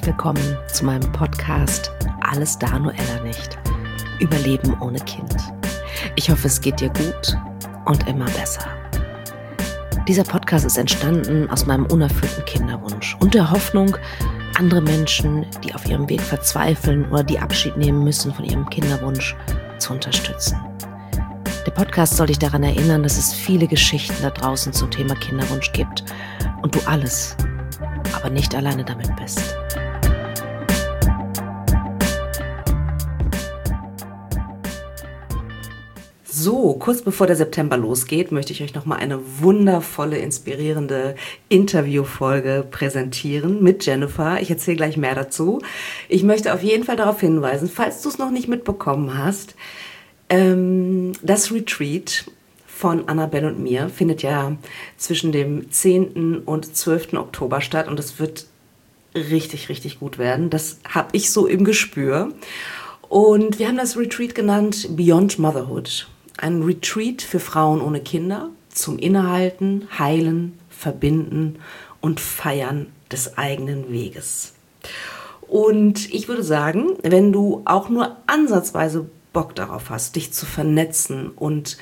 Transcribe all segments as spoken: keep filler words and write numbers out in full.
herzlich willkommen zu meinem Podcast Alles da, nur Ella nicht. Überleben ohne Kind. Ich hoffe, es geht dir gut und immer besser. Dieser Podcast ist entstanden aus meinem unerfüllten Kinderwunsch und der Hoffnung, andere Menschen, die auf ihrem Weg verzweifeln oder die Abschied nehmen müssen von ihrem Kinderwunsch, zu unterstützen. Der Podcast soll dich daran erinnern, dass es viele Geschichten da draußen zum Thema Kinderwunsch gibt und du alles, aber nicht alleine damit bist. So, kurz bevor der September losgeht, möchte ich euch nochmal eine wundervolle, inspirierende Interviewfolge präsentieren mit Jennifer. Ich erzähle gleich mehr dazu. Ich möchte auf jeden Fall darauf hinweisen, falls du es noch nicht mitbekommen hast, ähm, das Retreat von Annabelle und mir findet ja zwischen dem zehnten und zwölften Oktober statt und es wird richtig, richtig gut werden. Das habe ich so im Gespür. Und wir haben das Retreat genannt Beyond Motherhood. Ein Retreat für Frauen ohne Kinder zum Innehalten, Heilen, Verbinden und Feiern des eigenen Weges. Und ich würde sagen, wenn du auch nur ansatzweise Bock darauf hast, dich zu vernetzen und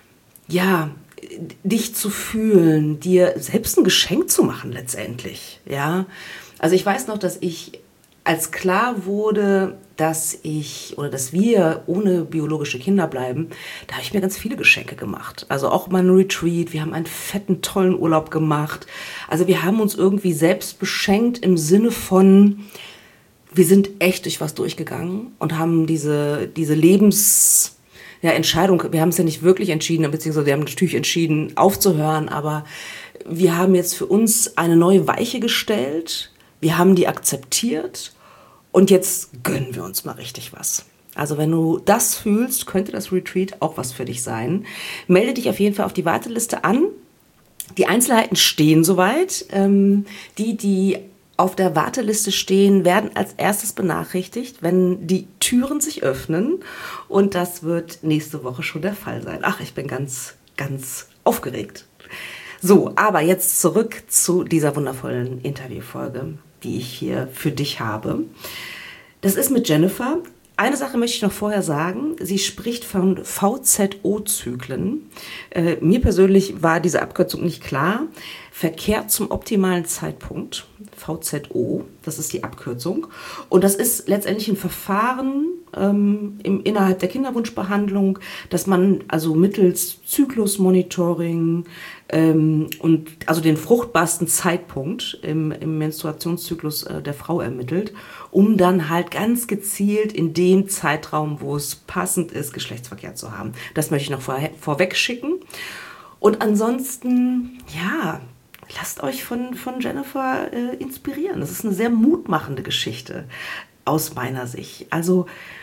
ja, dich zu fühlen, dir selbst ein Geschenk zu machen letztendlich, ja. Also ich weiß noch, dass ich, als klar wurde, dass ich oder dass wir ohne biologische Kinder bleiben, da habe ich mir ganz viele Geschenke gemacht. Also auch mal ein Retreat, wir haben einen fetten, tollen Urlaub gemacht. Also wir haben uns irgendwie selbst beschenkt im Sinne von, wir sind echt durch was durchgegangen und haben diese, diese Lebens... Ja, Entscheidung, wir haben es ja nicht wirklich entschieden, beziehungsweise wir haben natürlich entschieden, aufzuhören, aber wir haben jetzt für uns eine neue Weiche gestellt, wir haben die akzeptiert und jetzt gönnen wir uns mal richtig was. Also wenn du das fühlst, könnte das Retreat auch was für dich sein. Melde dich auf jeden Fall auf die Warteliste an. Die Einzelheiten stehen soweit. Ähm, die, die auf der Warteliste stehen, werden als erstes benachrichtigt, wenn die Türen sich öffnen. Und das wird nächste Woche schon der Fall sein. Ach, ich bin ganz, ganz aufgeregt. So, aber jetzt zurück zu dieser wundervollen Interviewfolge, die ich hier für dich habe. Das ist mit Jennifer. Eine Sache möchte ich noch vorher sagen. Sie spricht von V Z O-Zyklen. Äh, mir persönlich war diese Abkürzung nicht klar. Verkehr zum optimalen Zeitpunkt, V Z O, das ist die Abkürzung. Und das ist letztendlich ein Verfahren ähm, im, innerhalb der Kinderwunschbehandlung, dass man also mittels Zyklusmonitoring ähm, und also den fruchtbarsten Zeitpunkt im, im Menstruationszyklus äh, der Frau ermittelt, um dann halt ganz gezielt in dem Zeitraum, wo es passend ist, Geschlechtsverkehr zu haben. Das möchte ich noch vor, vorweg schicken. Und ansonsten, ja, lasst euch von, von Jennifer äh, inspirieren. Das ist eine sehr mutmachende Geschichte aus meiner Sicht. Also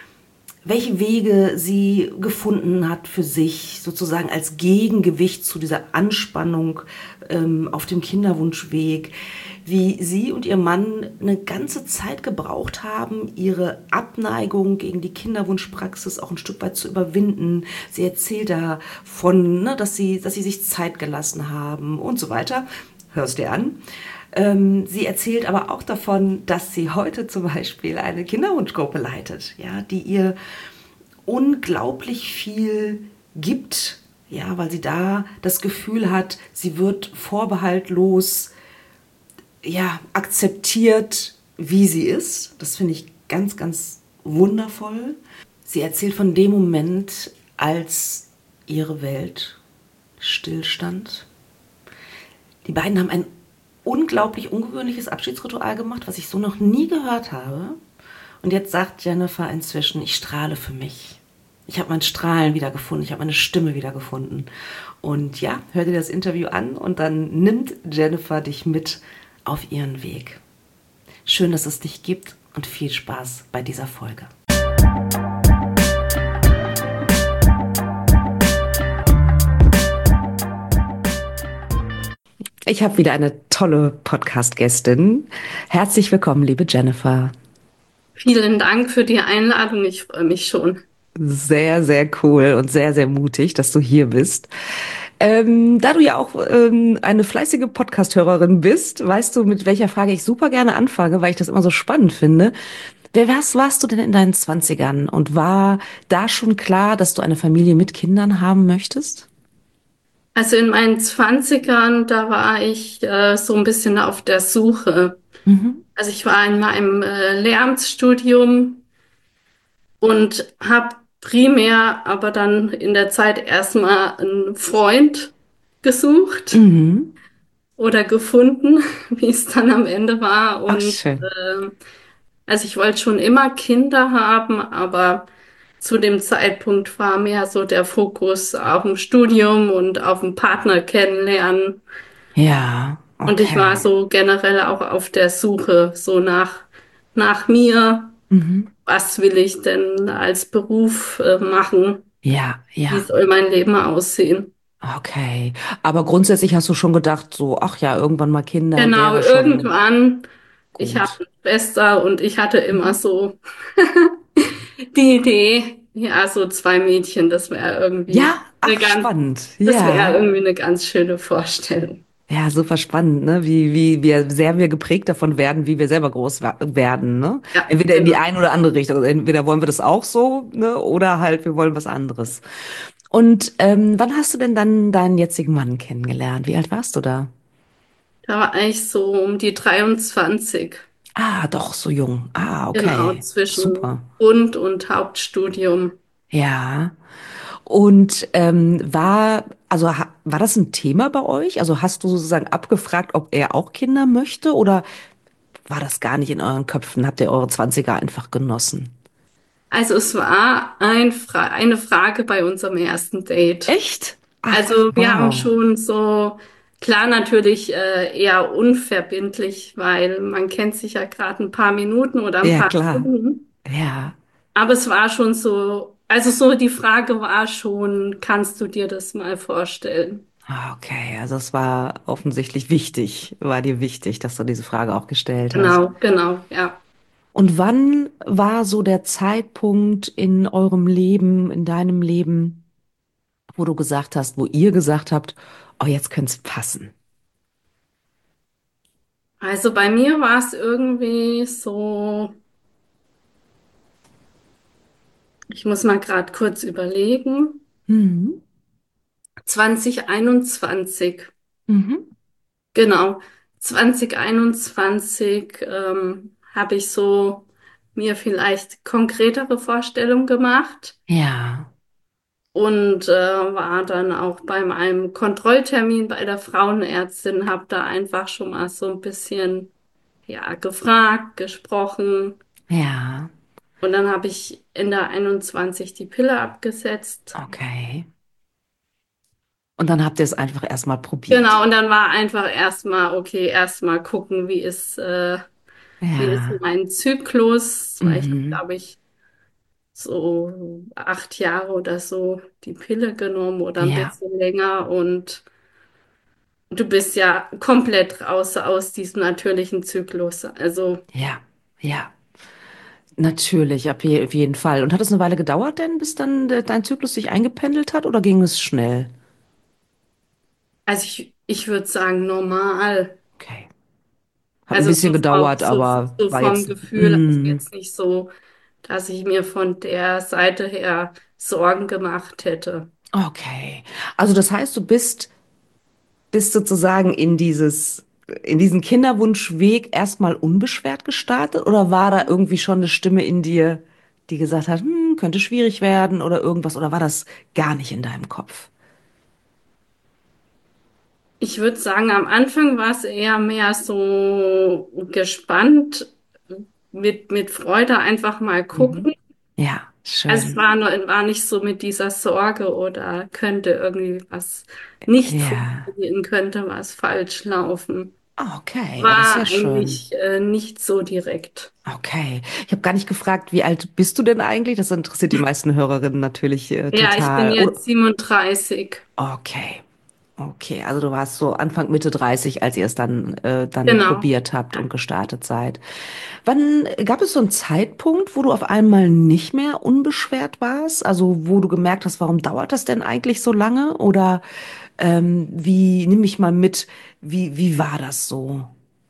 welche Wege sie gefunden hat für sich, sozusagen als Gegengewicht zu dieser Anspannung ähm, auf dem Kinderwunschweg, wie sie und ihr Mann eine ganze Zeit gebraucht haben, ihre Abneigung gegen die Kinderwunschpraxis auch ein Stück weit zu überwinden. Sie erzählt davon, ne, dass sie, dass sie sich Zeit gelassen haben und so weiter. Hörst dir an. Ähm, sie erzählt aber auch davon, dass sie heute zum Beispiel eine Kinderwunschgruppe leitet, ja, die ihr unglaublich viel gibt, ja, weil sie da das Gefühl hat, sie wird vorbehaltlos ja, akzeptiert, wie sie ist. Das finde ich ganz, ganz wundervoll. Sie erzählt von dem Moment, als ihre Welt stillstand. Die beiden haben ein unglaublich ungewöhnliches Abschiedsritual gemacht, was ich so noch nie gehört habe. Und jetzt sagt Jennifer inzwischen, ich strahle für mich. Ich habe mein Strahlen wiedergefunden, ich habe meine Stimme wiedergefunden. Und ja, hör dir das Interview an und dann nimmt Jennifer dich mit auf ihren Weg. Schön, dass es dich gibt und viel Spaß bei dieser Folge. Ich habe wieder eine tolle Podcast-Gästin. Herzlich willkommen, liebe Jennifer. Vielen Dank für die Einladung. Ich freue mich schon. Sehr, sehr cool und sehr, sehr mutig, dass du hier bist. Ähm, da du ja auch ähm, eine fleißige Podcast-Hörerin bist, weißt du, mit welcher Frage ich super gerne anfange, weil ich das immer so spannend finde. Wer warst, warst du denn in deinen Zwanzigern und war da schon klar, dass du eine Familie mit Kindern haben möchtest? Also in meinen Zwanzigern, da war ich äh, so ein bisschen auf der Suche. Mhm. Also ich war in meinem äh, Lehramtsstudium und habe primär aber dann in der Zeit erstmal einen Freund gesucht Mhm. oder gefunden, wie es dann am Ende war. Ach, Und schön. äh, also ich wollte schon immer Kinder haben, aber zu dem Zeitpunkt war mehr so der Fokus auf dem Studium und auf dem Partner kennenlernen. Ja, Und ich war okay. so generell auch auf der Suche, so nach, nach mir. Mhm. Was will ich denn als Beruf, äh, machen? Ja, Wie ja. soll mein Leben aussehen? Okay. Aber grundsätzlich hast du schon gedacht, so, ach ja, irgendwann mal Kinder Genau, wäre schon irgendwann, ich habe gut. eine Schwester und ich hatte immer Mhm. so die Idee, ja, so zwei Mädchen, das wäre irgendwie Ja, eine ach, ganz, spannend. das wäre Ja. irgendwie eine ganz schöne Vorstellung. Ja, super spannend, ne? Wie, wie wir sehr wir geprägt davon werden, wie wir selber groß wa- werden, ne? Ja, Entweder in die genau. eine oder andere Richtung. Also entweder wollen wir das auch so, ne? Oder halt, wir wollen was anderes. Und ähm, wann hast du denn dann deinen jetzigen Mann kennengelernt? Wie alt warst du da? Da war ich so um die dreiundzwanzig, Ah, doch, so jung. Ah, genau, okay. zwischen Super. Grund- und Hauptstudium. Ja. Und ähm, war, also ha, war das ein Thema bei euch? Also hast du sozusagen abgefragt, ob er auch Kinder möchte oder war das gar nicht in euren Köpfen? Habt ihr eure Zwanziger einfach genossen? Also es war ein Fra eine Frage bei unserem ersten Date. Echt? Ach, Also wir haben wow. schon so, klar natürlich äh, eher unverbindlich, weil man kennt sich ja gerade ein paar Minuten oder ein Ja, paar klar. Stunden. Ja. Aber es war schon so, also so die Frage war schon, kannst du dir das mal vorstellen? Ah, okay, also es war offensichtlich wichtig, war dir wichtig, dass du diese Frage auch gestellt hast. Genau, genau, ja. Und wann war so der Zeitpunkt in eurem Leben, in deinem Leben, wo du gesagt hast, wo ihr gesagt habt, oh, jetzt könnte es passen? Also bei mir war es irgendwie so, ich muss mal gerade kurz überlegen, Mhm. zwanzig einundzwanzig. Mhm. Genau, zwanzig einundzwanzig ähm, habe ich so mir vielleicht konkretere Vorstellungen gemacht Ja, und äh, war dann auch bei meinem Kontrolltermin bei der Frauenärztin, habe da einfach schon mal so ein bisschen ja gefragt, gesprochen ja, und dann habe ich Ende einundzwanzig die Pille abgesetzt. okay. Und dann habt ihr es einfach erstmal Genau, probiert. und dann war einfach erstmal, okay, erstmal gucken, wie ist, äh, wie ist Ja, mein Zyklus, weil ich habe, mhm. glaube ich, so acht Jahre oder so die Pille genommen oder ein Ja, bisschen länger und du bist ja komplett raus aus diesem natürlichen Zyklus. Also, ja, ja. Natürlich, auf je- auf jeden Fall. Und hat es eine Weile gedauert denn, bis dann de- dein Zyklus sich eingependelt hat oder ging es schnell? also ich, ich würde sagen, normal. Okay. Hat ein Also bisschen so vom, gedauert, so, aber so war vom jetzt. Gefühl, also Mm, jetzt nicht so, dass ich mir von der Seite her Sorgen gemacht hätte. okay. Also das heißt, du bist, bist sozusagen in dieses, in diesen Kinderwunschweg erstmal unbeschwert gestartet oder war da irgendwie schon eine Stimme in dir, die gesagt hat, hm, könnte schwierig werden oder irgendwas, oder war das gar nicht in deinem Kopf? Ich würde sagen, am Anfang war es eher mehr so gespannt, mit, mit Freude einfach mal Mhm. gucken. Ja, Also es schön. war, nur, war nicht so mit dieser Sorge oder könnte irgendwie was nicht Ja. funktionieren, könnte was falsch laufen. Ah, okay, ja, das ist ja War schön. eigentlich äh, nicht so direkt. Okay. Ich habe gar nicht gefragt, wie alt bist du denn eigentlich? Das interessiert die meisten Hörerinnen natürlich äh, Ja, ich bin total. Oder, jetzt siebenunddreißig. okay. Okay, also du warst so Anfang, Mitte dreißig, als ihr es dann, äh, dann Genau. probiert habt Ja. und gestartet seid. Wann gab es so einen Zeitpunkt, wo du auf einmal nicht mehr unbeschwert warst? Also wo du gemerkt hast, warum dauert das denn eigentlich so lange? Oder ähm, wie, nimm mich mal mit, wie, wie war das so?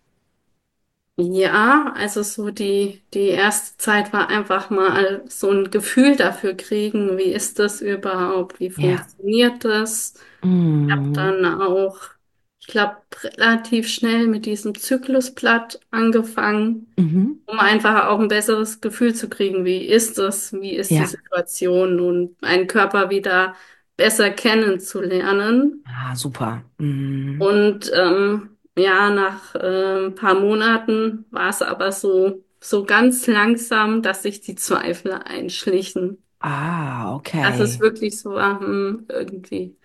Ja, also so die, die erste Zeit war einfach mal so ein Gefühl dafür kriegen, wie ist das überhaupt, wie Ja. funktioniert das? Ich habe Mhm. dann auch, ich glaube, relativ schnell mit diesem Zyklusblatt angefangen, Mhm. um einfach auch ein besseres Gefühl zu kriegen, wie ist das, wie ist die Ja. Situation und meinen Körper wieder besser kennenzulernen. Ah, super. Mhm. Und ähm, ja, nach äh, ein paar Monaten war es aber so, so ganz langsam, dass sich die Zweifel einschlichen. Ah, Dass es okay. wirklich so war, hm, irgendwie,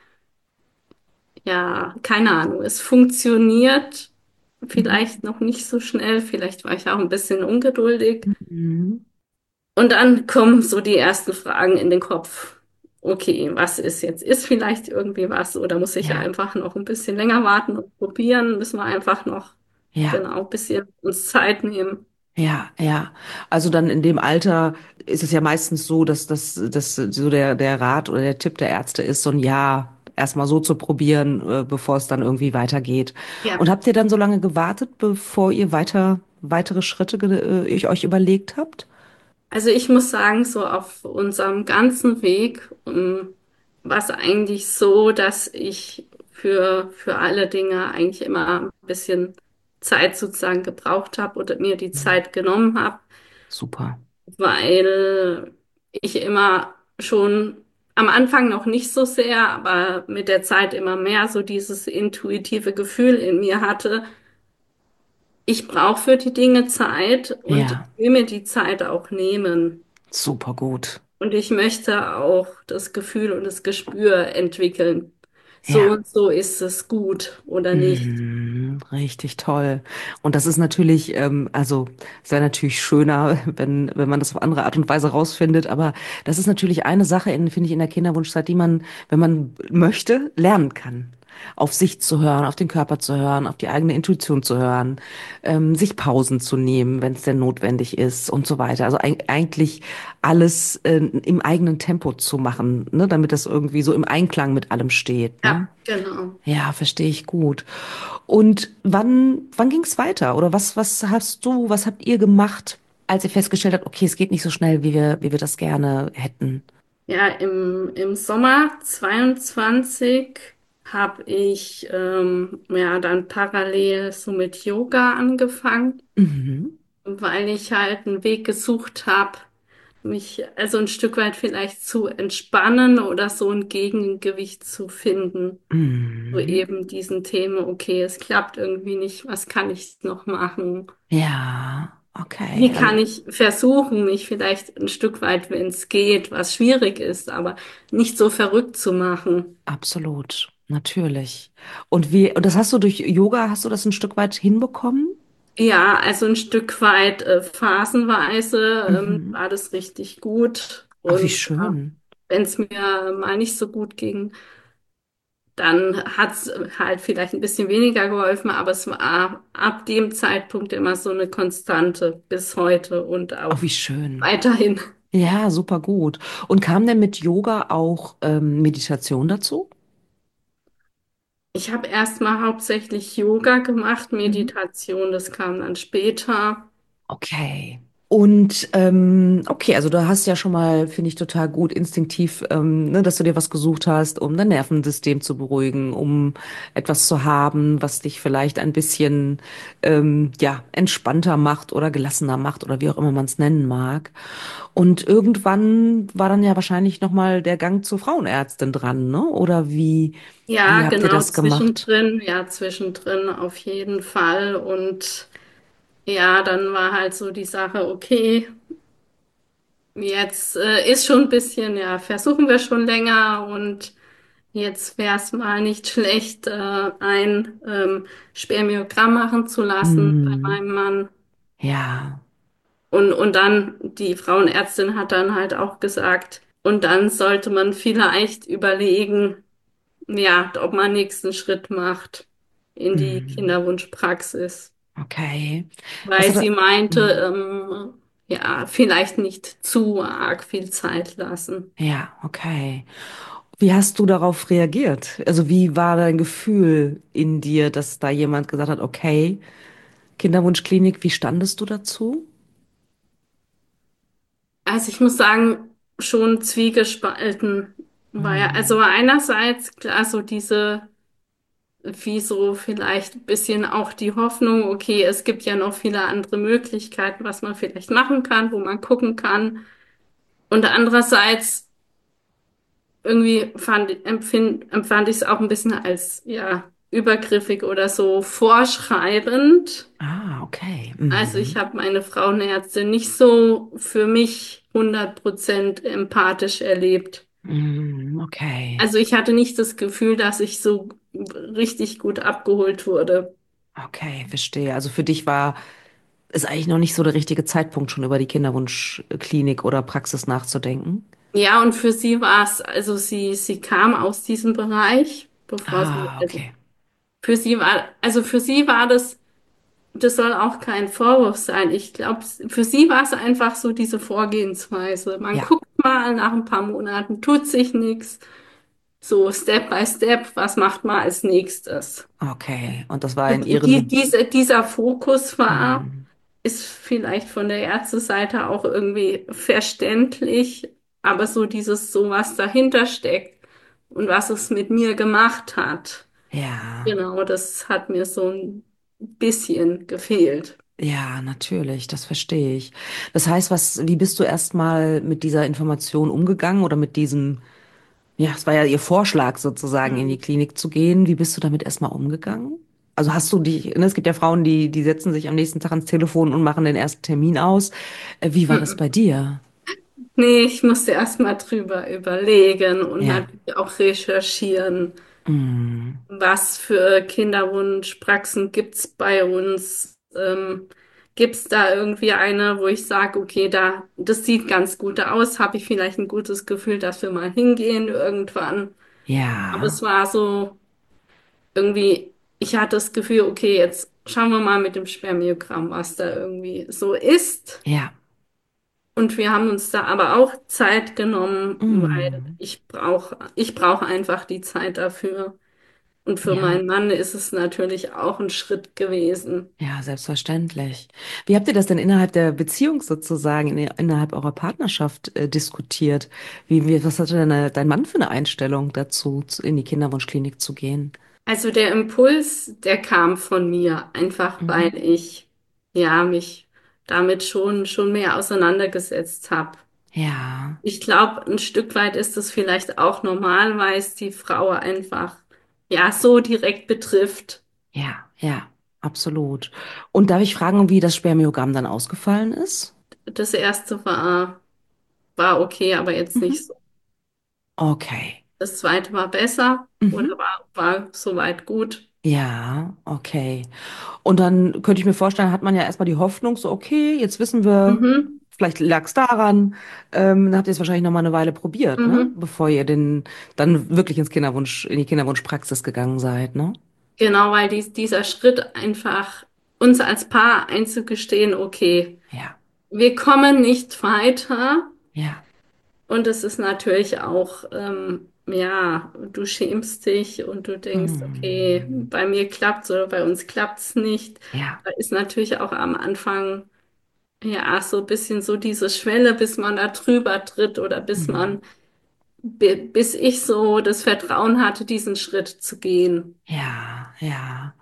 ja, keine Ahnung, es funktioniert Mhm. vielleicht noch nicht so schnell, vielleicht war ich auch ein bisschen ungeduldig. Mhm. Und dann kommen so die ersten Fragen in den Kopf. Okay, was ist jetzt? Ist vielleicht irgendwie was oder muss ich Ja, einfach noch ein bisschen länger warten und probieren? Müssen wir einfach noch, ja. genau, ein bisschen uns Zeit nehmen? Ja, ja. Also dann in dem Alter ist es ja meistens so, dass das, dass so der, der Rat oder der Tipp der Ärzte ist, so ein Jahr erstmal so zu probieren, äh, bevor es dann irgendwie weitergeht. Und Ja. habt ihr dann so lange gewartet, bevor ihr weiter, weitere Schritte ge- äh, ich euch überlegt habt? Also ich muss sagen, so auf unserem ganzen Weg, ähm, war es eigentlich so, dass ich für, für alle Dinge eigentlich immer ein bisschen Zeit sozusagen gebraucht habe oder mir die Mhm. Zeit genommen habe, Super. weil ich immer schon am Anfang noch nicht so sehr, aber mit der Zeit immer mehr so dieses intuitive Gefühl in mir hatte. Ich brauche für die Dinge Zeit und Ja, ich will mir die Zeit auch nehmen. super gut. Und ich möchte auch das Gefühl und das Gespür entwickeln. So Ja. und so ist es gut oder nicht. Mhm, richtig toll. Und das ist natürlich, ähm, also es wäre natürlich schöner, wenn, wenn man das auf andere Art und Weise rausfindet, aber das ist natürlich eine Sache, in, finde ich, in der Kinderwunschzeit, die man, wenn man möchte, lernen kann. Auf sich zu hören, auf den Körper zu hören, auf die eigene Intuition zu hören, ähm, sich Pausen zu nehmen, wenn es denn notwendig ist und so weiter. Also eig eigentlich alles äh, im eigenen Tempo zu machen, ne, damit das irgendwie so im Einklang mit allem steht, ne? Ja, genau. Ja, verstehe ich gut. Und wann, wann ging es weiter? Oder was, was hast du, was habt ihr gemacht, als ihr festgestellt habt, okay, es geht nicht so schnell, wie wir, wie wir das gerne hätten? Ja, im, im Sommer zweiundzwanzig habe ich ähm, ja dann parallel so mit Yoga angefangen, Mhm. weil ich halt einen Weg gesucht habe, mich also ein Stück weit vielleicht zu entspannen oder so ein Gegengewicht zu finden. So Mhm. eben diesen Themen, okay, es klappt irgendwie nicht, was kann ich noch machen? Ja, okay. Wie Also kann ich versuchen, mich vielleicht ein Stück weit, wenn es geht, was schwierig ist, aber nicht so verrückt zu machen? absolut, natürlich. Und wie, und das hast du durch Yoga, hast du das ein Stück weit hinbekommen? Ja, also ein Stück weit äh, phasenweise ähm, Mhm. war das richtig gut. Ach, wie Und schön. wenn es mir mal nicht so gut ging, dann hat es halt vielleicht ein bisschen weniger geholfen, aber es war ab dem Zeitpunkt immer so eine Konstante bis heute und Ach, auch wie schön. weiterhin. Ja, super gut. Und kam denn mit Yoga auch ähm, Meditation dazu? Ich habe erstmal hauptsächlich Yoga gemacht, Mhm. Meditation, das kam dann später. Okay. Und ähm, okay, also du hast ja schon mal, finde ich, total gut instinktiv, ähm, ne, dass du dir was gesucht hast, um dein Nervensystem zu beruhigen, um etwas zu haben, was dich vielleicht ein bisschen ähm, ja entspannter macht oder gelassener macht oder wie auch immer man es nennen mag. Und irgendwann war dann ja wahrscheinlich noch mal der Gang zur Frauenärztin dran, ne? Oder wie Ja, wie habt ihr genau, das gemacht? zwischendrin, ja, zwischendrin auf jeden Fall. Und ja, dann war halt so die Sache, okay, jetzt äh, ist schon ein bisschen, ja, versuchen wir schon länger und jetzt wäre es mal nicht schlecht, äh, ein ähm, Spermiogramm machen zu lassen bei Hm, meinem Mann. ja. Und, und dann, die Frauenärztin hat dann halt auch gesagt, und dann sollte man vielleicht überlegen, ja, ob man nächsten Schritt macht in die Mhm. Kinderwunschpraxis, Okay. Was weil hat sie er, meinte, mhm. ähm, ja, vielleicht nicht zu arg viel Zeit lassen. Ja, okay. Wie hast du darauf reagiert? Also wie war dein Gefühl in dir, dass da jemand gesagt hat, okay, Kinderwunschklinik, wie standest du dazu? Also ich muss sagen, schon zwiegespalten, weil also Mhm. einerseits klar so diese, wie so vielleicht ein bisschen auch die Hoffnung, okay, es gibt ja noch viele andere Möglichkeiten, was man vielleicht machen kann, wo man gucken kann. Und andererseits irgendwie fand, empfind, empfand ich es auch ein bisschen als, ja, übergriffig oder so vorschreibend. Ah, okay. Also ich Mhm. habe meine Frauenärztin nicht so für mich hundert Prozent empathisch erlebt. Mhm, okay. Also ich hatte nicht das Gefühl, dass ich so richtig gut abgeholt wurde. Okay, verstehe. Also für dich war es eigentlich noch nicht so der richtige Zeitpunkt, schon über die Kinderwunschklinik oder Praxis nachzudenken. Ja, und für sie war es, also sie, sie kam aus diesem Bereich, bevor sie, Ah, also okay. für sie war, also für sie war das, das soll auch kein Vorwurf sein. Ich glaube, für sie war es einfach so diese Vorgehensweise. Man Ja, guckt mal, nach ein paar Monaten tut sich nichts. So Step by Step, was macht man als nächstes? okay. Und das war in Und die, ihren. diese, dieser Fokus war, Mhm. ist vielleicht von der Ärzteseite auch irgendwie verständlich, aber so dieses, so was dahinter steckt und was es mit mir gemacht hat, Ja, genau, das hat mir so ein bisschen gefehlt. ja, natürlich, das verstehe ich. Das heißt, was, wie bist du erstmal mit dieser Information umgegangen oder mit diesem, ja, es war ja ihr Vorschlag sozusagen, in die Hm. Klinik zu gehen. Wie bist du damit erstmal umgegangen? Also hast du dich, ne, es gibt ja Frauen, die, die setzen sich am nächsten Tag ans Telefon und machen den ersten Termin aus. Äh, Wie war das bei dir? Nee, ich musste erst mal drüber überlegen und Ja. natürlich auch recherchieren. Mm, Was für Kinderwunschpraxen gibt's bei uns? Ähm, gibt's da irgendwie eine, wo ich sage, okay, da, das sieht ganz gut aus, habe ich vielleicht ein gutes Gefühl, dass wir mal hingehen irgendwann. Aber ja, es war so irgendwie, ich hatte das Gefühl, okay, jetzt schauen wir mal mit dem Spermiogramm, was da irgendwie so ist. ja. Und wir haben uns da aber auch Zeit genommen, weil Mm, ich brauche, ich brauche einfach die Zeit dafür. Und für ja. meinen Mann ist es natürlich auch ein Schritt gewesen. Ja, selbstverständlich. Wie habt ihr das denn innerhalb der Beziehung sozusagen, in, innerhalb eurer Partnerschaft äh, diskutiert? Wie, wie, was hatte deine, dein Mann für eine Einstellung dazu, zu, in die Kinderwunschklinik zu gehen? Also der Impuls, der kam von mir, einfach Mhm. weil ich ja mich damit schon schon mehr auseinandergesetzt habe. Ja, Ich glaube, ein Stück weit ist es vielleicht auch normal, weil es die Frau einfach ja so direkt betrifft. ja, ja, absolut. Und darf ich fragen, wie das Spermiogramm dann ausgefallen ist? Das erste war war okay, aber jetzt Mhm. nicht so. Okay. Das zweite war besser oder Mhm. war war soweit gut. Ja, okay. Und dann könnte ich mir vorstellen, hat man ja erstmal die Hoffnung, so, okay, jetzt wissen wir, Mhm, vielleicht lag es daran. Ähm, dann habt ihr es wahrscheinlich noch mal eine Weile probiert, ne? mhm. Bevor ihr den dann wirklich ins Kinderwunsch, in die Kinderwunschpraxis gegangen seid, ne? Genau, weil dies, dieser Schritt einfach uns als Paar einzugestehen, okay, Ja, wir kommen nicht weiter. ja, Und es ist natürlich auch, ähm, ja, du schämst dich und du denkst, okay, hm, bei mir klappt's oder bei uns klappt's nicht. ja, Da ist natürlich auch am Anfang, ja, so ein bisschen so diese Schwelle, bis man da drüber tritt oder bis hm, man, bi- bis ich so das Vertrauen hatte, diesen Schritt zu gehen. ja, ja.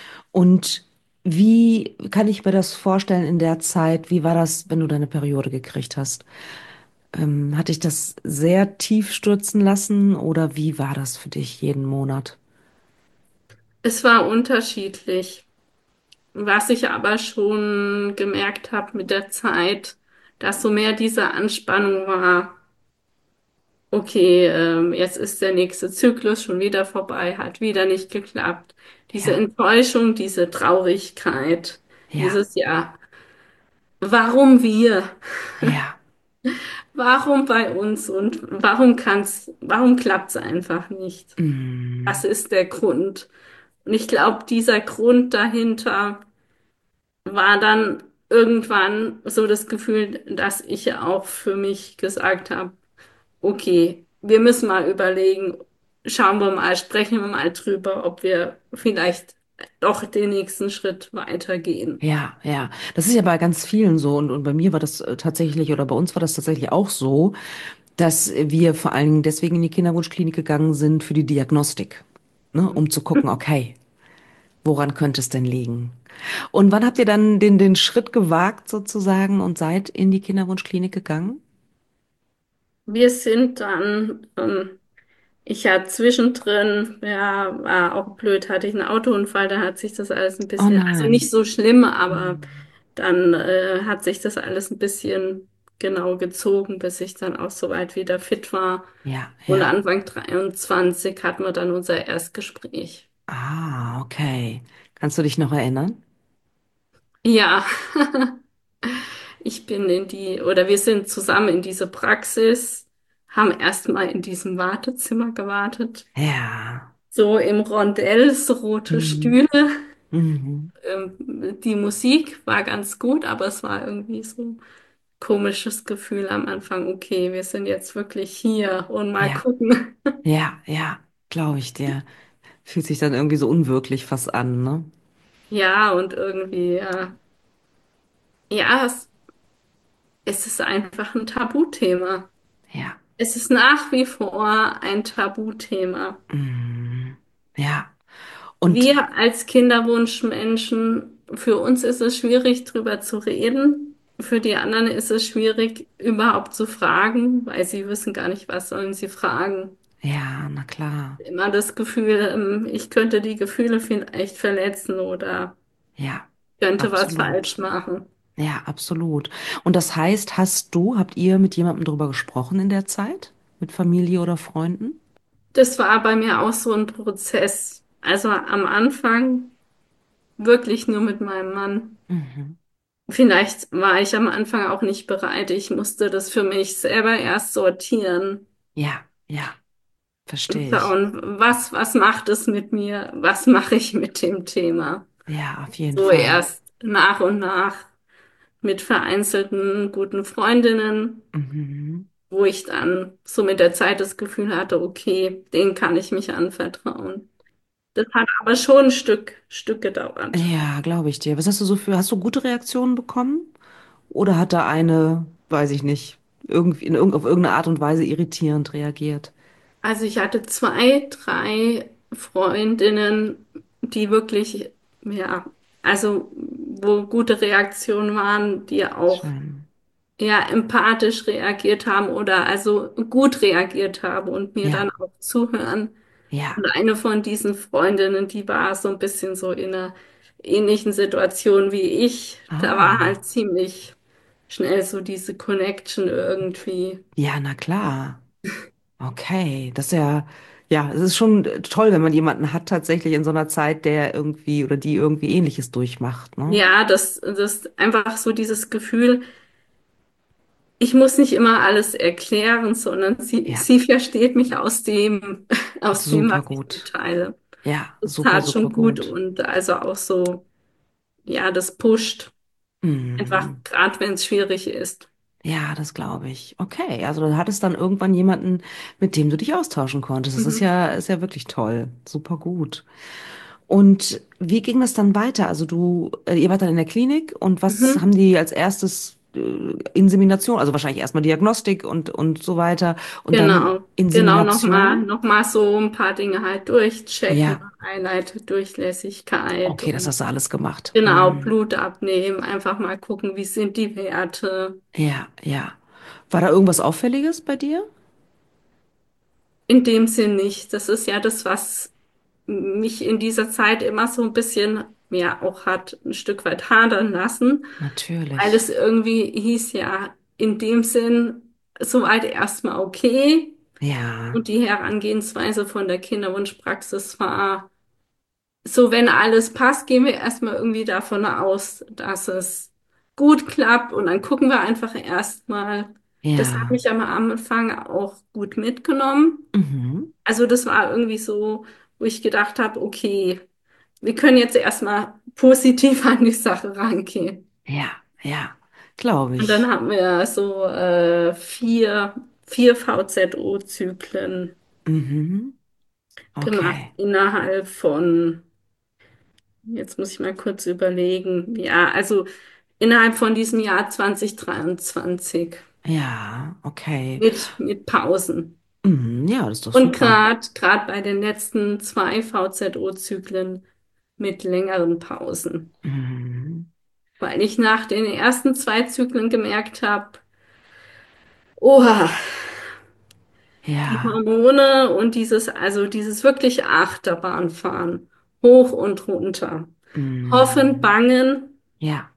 Und wie kann ich mir das vorstellen in der Zeit? Wie war das, wenn du deine Periode gekriegt hast? Ähm, hat dich das sehr tief stürzen lassen oder wie war das für dich jeden Monat? Es war unterschiedlich. Was ich aber schon gemerkt habe mit der Zeit, dass so mehr diese Anspannung war, okay, ähm, jetzt ist der nächste Zyklus schon wieder vorbei, hat wieder nicht geklappt. Diese Ja, Enttäuschung, diese Traurigkeit, ja, dieses Ja, warum wir? ja, warum bei uns und warum kann's, warum klappt's einfach nicht? Mm, Was ist der Grund? Und ich glaube, dieser Grund dahinter war dann irgendwann so das Gefühl, dass ich auch für mich gesagt habe, okay, wir müssen mal überlegen, schauen wir mal, sprechen wir mal drüber, ob wir vielleicht doch den nächsten Schritt weitergehen. ja, ja. Das ist ja bei ganz vielen so und, und bei mir war das äh, tatsächlich oder bei uns war das tatsächlich auch so, dass wir vor allen Dingen deswegen in die Kinderwunschklinik gegangen sind für die Diagnostik, ne, um zu gucken, okay, woran könnte es denn liegen? Und wann habt ihr dann den, den Schritt gewagt sozusagen und seid in die Kinderwunschklinik gegangen? Wir sind dann, ähm, ich hatte zwischendrin, ja, war auch blöd, hatte ich einen Autounfall, da hat sich das alles ein Oh bisschen, also nicht nein. so schlimm, aber Hm. dann äh, hat sich das alles ein bisschen genau gezogen, bis ich dann auch soweit wieder fit war. Ja, Und ja. Anfang dreiundzwanzig hatten wir dann unser Erstgespräch. Ah, okay. Kannst du dich noch erinnern? Ja, ich bin in die, oder wir sind zusammen in diese Praxis, haben erstmal in diesem Wartezimmer gewartet. Ja. So im Rondell, so rote Mhm. Stühle. Mhm. Ähm, die Musik war ganz gut, aber es war irgendwie so ein komisches Gefühl am Anfang. Okay, wir sind jetzt wirklich hier und mal Ja, gucken. ja, ja, glaube ich dir. Fühlt sich dann irgendwie so unwirklich fast an, ne? Ja, und irgendwie, ja, ja, es, es ist einfach ein Tabuthema. Ja. Es ist nach wie vor ein Tabuthema. Mhm. Ja. Und Wir als Kinderwunschmenschen, für uns ist es schwierig, drüber zu reden. Für die anderen ist es schwierig, überhaupt zu fragen, weil sie wissen gar nicht, was sollen sie fragen. ja, na klar. Immer das Gefühl, ähm, ich könnte die Gefühle vielleicht verletzen oder Ja, könnte was falsch absolut. machen. Ja, absolut. Und das heißt, hast du, habt ihr mit jemandem drüber gesprochen in der Zeit? Mit Familie oder Freunden? Das war bei mir auch so ein Prozess. Also am Anfang wirklich nur mit meinem Mann. Mhm. Vielleicht war ich am Anfang auch nicht bereit. Ich musste das für mich selber erst sortieren Ja, ja, und verstehe ich. schauen, was, was macht es mit mir? Was mache ich mit dem Thema? Ja, auf jeden So Fall. erst nach und nach mit vereinzelten guten Freundinnen, Mhm. wo ich dann so mit der Zeit das Gefühl hatte, okay, denen kann ich mich anvertrauen. Das hat aber schon ein Stück, Stück gedauert. Ja, glaube ich dir. Was hast du so für, hast du gute Reaktionen bekommen? Oder hat da eine, weiß ich nicht, irgendwie in irgend, auf irgendeine Art und Weise irritierend reagiert? Also ich hatte zwei, drei Freundinnen, die wirklich, ja, also wo gute Reaktionen waren, die auch Schön. eher empathisch reagiert haben oder also gut reagiert haben und mir dann Ja, auch zuhören. ja. Und eine von diesen Freundinnen, die war so ein bisschen so in einer ähnlichen Situation wie ich. Da war Ah. halt ziemlich schnell so diese Connection irgendwie. Ja, na klar. Okay, das ist ja, ja, es ist schon toll, wenn man jemanden hat tatsächlich in so einer Zeit, der irgendwie oder die irgendwie Ähnliches durchmacht, ne? Ja, das, das ist einfach so dieses Gefühl, ich muss nicht immer alles erklären, sondern sie, Ja, sie versteht mich aus dem, aus dem, super was ich gut. mitteile. Ja, Das super, tat super schon gut gut. und also auch so, ja, das pusht. Einfach, Mhm. gerade wenn es schwierig ist. Ja, das glaube ich. Okay, also du hattest dann irgendwann jemanden, mit dem du dich austauschen konntest. Das ist Mhm. ja, ist ja wirklich toll. Super gut. Und wie ging das dann weiter? Also du, äh, ihr wart dann in der Klinik und was Mhm. haben die als erstes äh, Insemination, also wahrscheinlich erstmal Diagnostik und und so weiter und dann Genau, genau, nochmal, Insemination? noch mal so ein paar Dinge halt durchchecken, Ja, Highlight, Durchlässigkeit okay, das und hast du alles gemacht. genau, Hm. Blut abnehmen, einfach mal gucken, wie sind die Werte. Ja, ja. War da irgendwas Auffälliges bei dir? In dem Sinn nicht. Das ist ja das, was mich in dieser Zeit immer so ein bisschen, ja, auch hat ein Stück weit hadern lassen, weil Natürlich. es irgendwie hieß ja, in dem Sinn, soweit erstmal okay. Ja. Und die Herangehensweise von der Kinderwunschpraxis war, so wenn alles passt, gehen wir erstmal irgendwie davon aus, dass es gut klappt und dann gucken wir einfach erstmal. Das hat Ja. mich am Anfang auch gut mitgenommen. Mhm. Also das war irgendwie so, wo ich gedacht habe, okay, wir können jetzt erstmal positiv an die Sache rangehen. Ja, ja, glaube Und dann ich. haben wir so äh, vier, vier V Z O-Zyklen Mhm. gemacht Okay. innerhalb von, jetzt muss ich mal kurz überlegen, ja, also innerhalb von diesem Jahr zwanzig dreiundzwanzig Ja, okay. mit, mit Pausen. Mhm. Ja, das ist doch Und super. gerade gerade bei den letzten zwei V Z O-Zyklen mit längeren Pausen. Mhm. Weil ich nach den ersten zwei Zyklen gemerkt habe, oha, die Ja. Hormone und dieses, also dieses wirklich Achterbahnfahren, hoch und runter, hoffen, Mhm. bangen, Ja.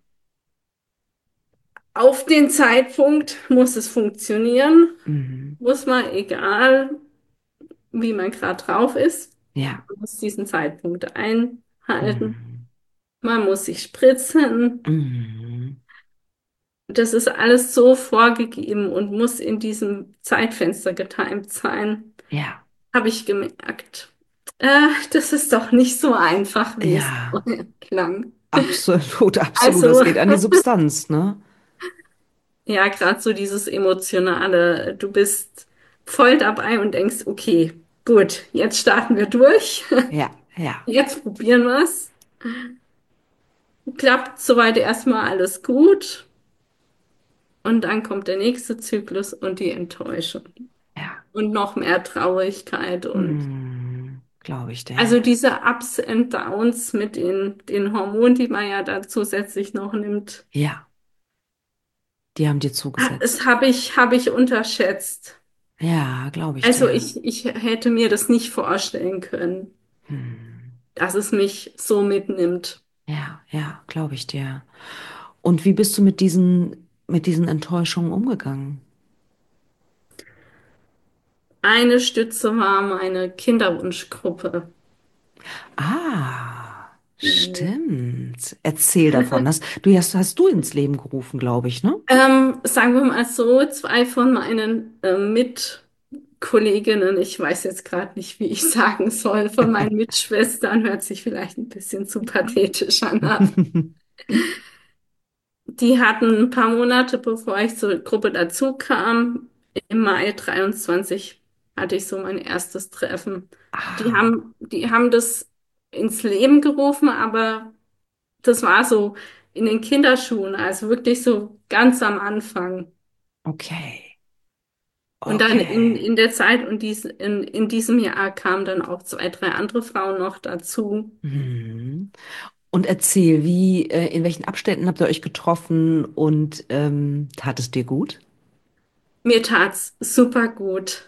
auf den Zeitpunkt muss es funktionieren, Mhm. muss man, egal wie man gerade drauf ist, Ja. man muss diesen Zeitpunkt einhalten, Mhm. man muss sich spritzen. Mhm. Das ist alles so vorgegeben und muss in diesem Zeitfenster getimt sein, Ja. habe ich gemerkt. Äh, das ist doch nicht so einfach, wie es Ja. vorher klang. Absolut, absolut. Das Also, geht an die Substanz, ne? ja, gerade so dieses Emotionale. Du bist voll dabei und denkst, okay, gut, jetzt starten wir durch. Ja, ja. Jetzt probieren wir es. Klappt soweit erstmal alles gut. Und dann kommt der nächste Zyklus und die Enttäuschung. Ja. Und noch mehr Traurigkeit und Mhm. Glaube ich dir. also diese Ups and Downs mit den, den Hormonen, die man ja da zusätzlich noch nimmt, Ja, die haben dir ah, das zugesetzt. habe ich, habe ich unterschätzt. Ja, glaube ich Also dir. ich, ich hätte mir das nicht vorstellen können, Hm. dass es mich so mitnimmt. Ja, ja, glaube ich dir. Und wie bist du mit diesen, mit diesen Enttäuschungen umgegangen? Eine Stütze war meine Kinderwunschgruppe. Ah, Die, stimmt. Erzähl davon. Das, du hast, hast du ins Leben gerufen, glaube ich, ne? ähm, sagen wir mal so, zwei von meinen äh, Mitkolleginnen, ich weiß jetzt gerade nicht, wie ich sagen soll, von meinen Mitschwestern, hört sich vielleicht ein bisschen zu pathetisch an. Die hatten ein paar Monate, bevor ich zur Gruppe dazu kam, im Mai dreiundzwanzig hatte ich so mein erstes Treffen. Die Ah, haben, die haben das ins Leben gerufen, aber das war so in den Kinderschuhen, also wirklich so ganz am Anfang. okay. Und dann in, Okay. in der Zeit und dies, in, in diesem Jahr kamen dann auch zwei, drei andere Frauen noch dazu. Mhm. Und erzähl, wie, äh, in welchen Abständen habt ihr euch getroffen und ähm, tat es dir gut? Mir tat's super gut.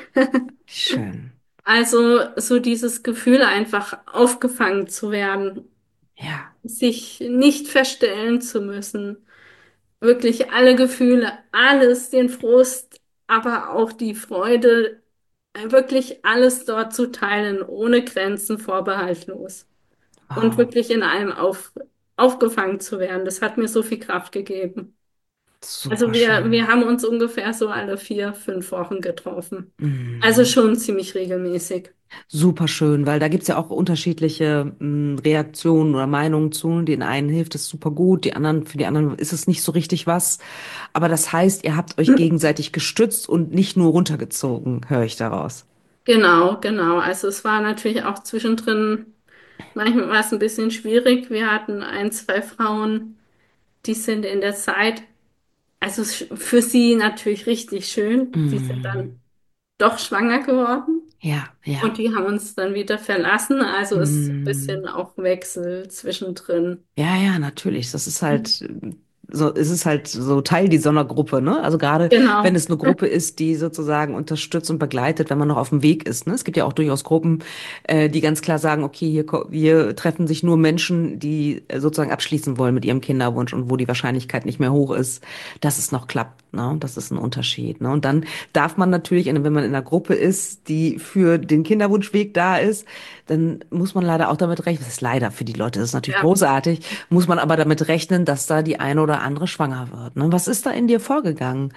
Schön. Also so dieses Gefühl, einfach aufgefangen zu werden, Ja. sich nicht verstellen zu müssen, wirklich alle Gefühle, alles, den Frust, aber auch die Freude, wirklich alles dort zu teilen, ohne Grenzen, vorbehaltlos und Wow. wirklich in allem auf, aufgefangen zu werden. Das hat mir so viel Kraft gegeben. Also Super wir, wir schön. haben uns ungefähr so alle vier, fünf Wochen getroffen. Also Mhm. schon ziemlich regelmäßig. Super schön, weil da gibt's ja auch unterschiedliche mh, Reaktionen oder Meinungen zu. Den einen hilft es super gut, die anderen, für die anderen ist es nicht so richtig was. Aber das heißt, ihr habt euch gegenseitig gestützt und nicht nur runtergezogen, höre ich daraus. Genau, genau. Also es war natürlich auch zwischendrin, manchmal war es ein bisschen schwierig. Wir hatten ein, zwei Frauen, die sind in der Zeit, also es ist für sie natürlich richtig schön. Die sind Mhm. dann doch schwanger geworden Ja, und ja. die haben uns dann wieder verlassen. Also es ist ein Mhm. bisschen auch Wechsel zwischendrin. Ja, ja, natürlich. Das ist halt so, es ist halt so Teil dieser Gruppe, ne? Also gerade wenn Genau. es eine Gruppe ist, die sozusagen unterstützt und begleitet, wenn man noch auf dem Weg ist, ne? Es gibt ja auch durchaus Gruppen, äh, die ganz klar sagen, okay, hier, ko- hier treffen sich nur Menschen, die äh, sozusagen abschließen wollen mit ihrem Kinderwunsch und wo die Wahrscheinlichkeit nicht mehr hoch ist, dass es noch klappt, ne? Das ist ein Unterschied, ne? Und dann darf man natürlich, wenn man in einer Gruppe ist, die für den Kinderwunschweg da ist, dann muss man leider auch damit rechnen, das ist leider für die Leute, das ist natürlich Ja. großartig, muss man aber damit rechnen, dass da die eine oder andere schwanger wird. Ne? Was ist da in dir vorgegangen?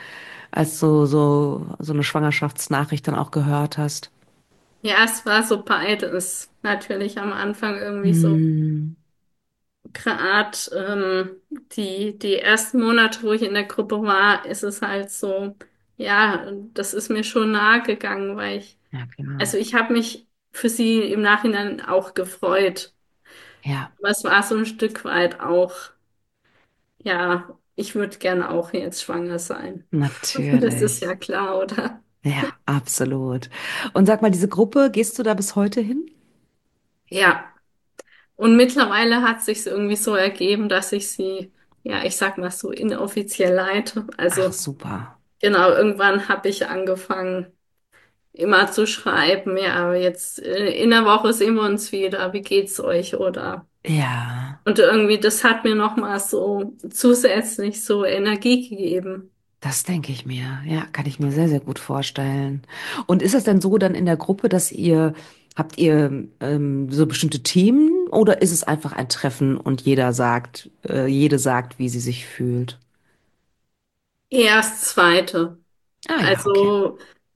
als du so, so eine Schwangerschaftsnachricht dann auch gehört hast? Ja, es war so beides. Natürlich am Anfang irgendwie so Hm, gerade ähm, die, die ersten Monate, wo ich in der Gruppe war, ist es halt so, ja, das ist mir schon nahe gegangen, weil ich, ja, klar. also ich habe mich für sie im Nachhinein auch gefreut. Ja, Aber es war so ein Stück weit auch, ja, ich würde gerne auch jetzt schwanger sein. Das ist natürlich. ja klar, oder? Ja, absolut. Und sag mal, diese Gruppe, gehst du da bis heute hin? Ja. Und mittlerweile hat sich irgendwie so ergeben, dass ich sie, ja, ich sag mal so inoffiziell leite. Ach, Also super. genau, irgendwann habe ich angefangen, immer zu schreiben, ja, jetzt äh, in der Woche sehen wir uns wieder, wie geht's euch, oder? Ja, Und irgendwie, das hat mir nochmal so zusätzlich so Energie gegeben. das denke ich mir. Ja, kann ich mir sehr, sehr gut vorstellen. Und ist es denn so dann in der Gruppe, dass ihr, habt ihr ähm, so bestimmte Themen oder ist es einfach ein Treffen und jeder sagt, äh, jede sagt, wie sie sich fühlt? Erst zweite. Ah ja, okay. Also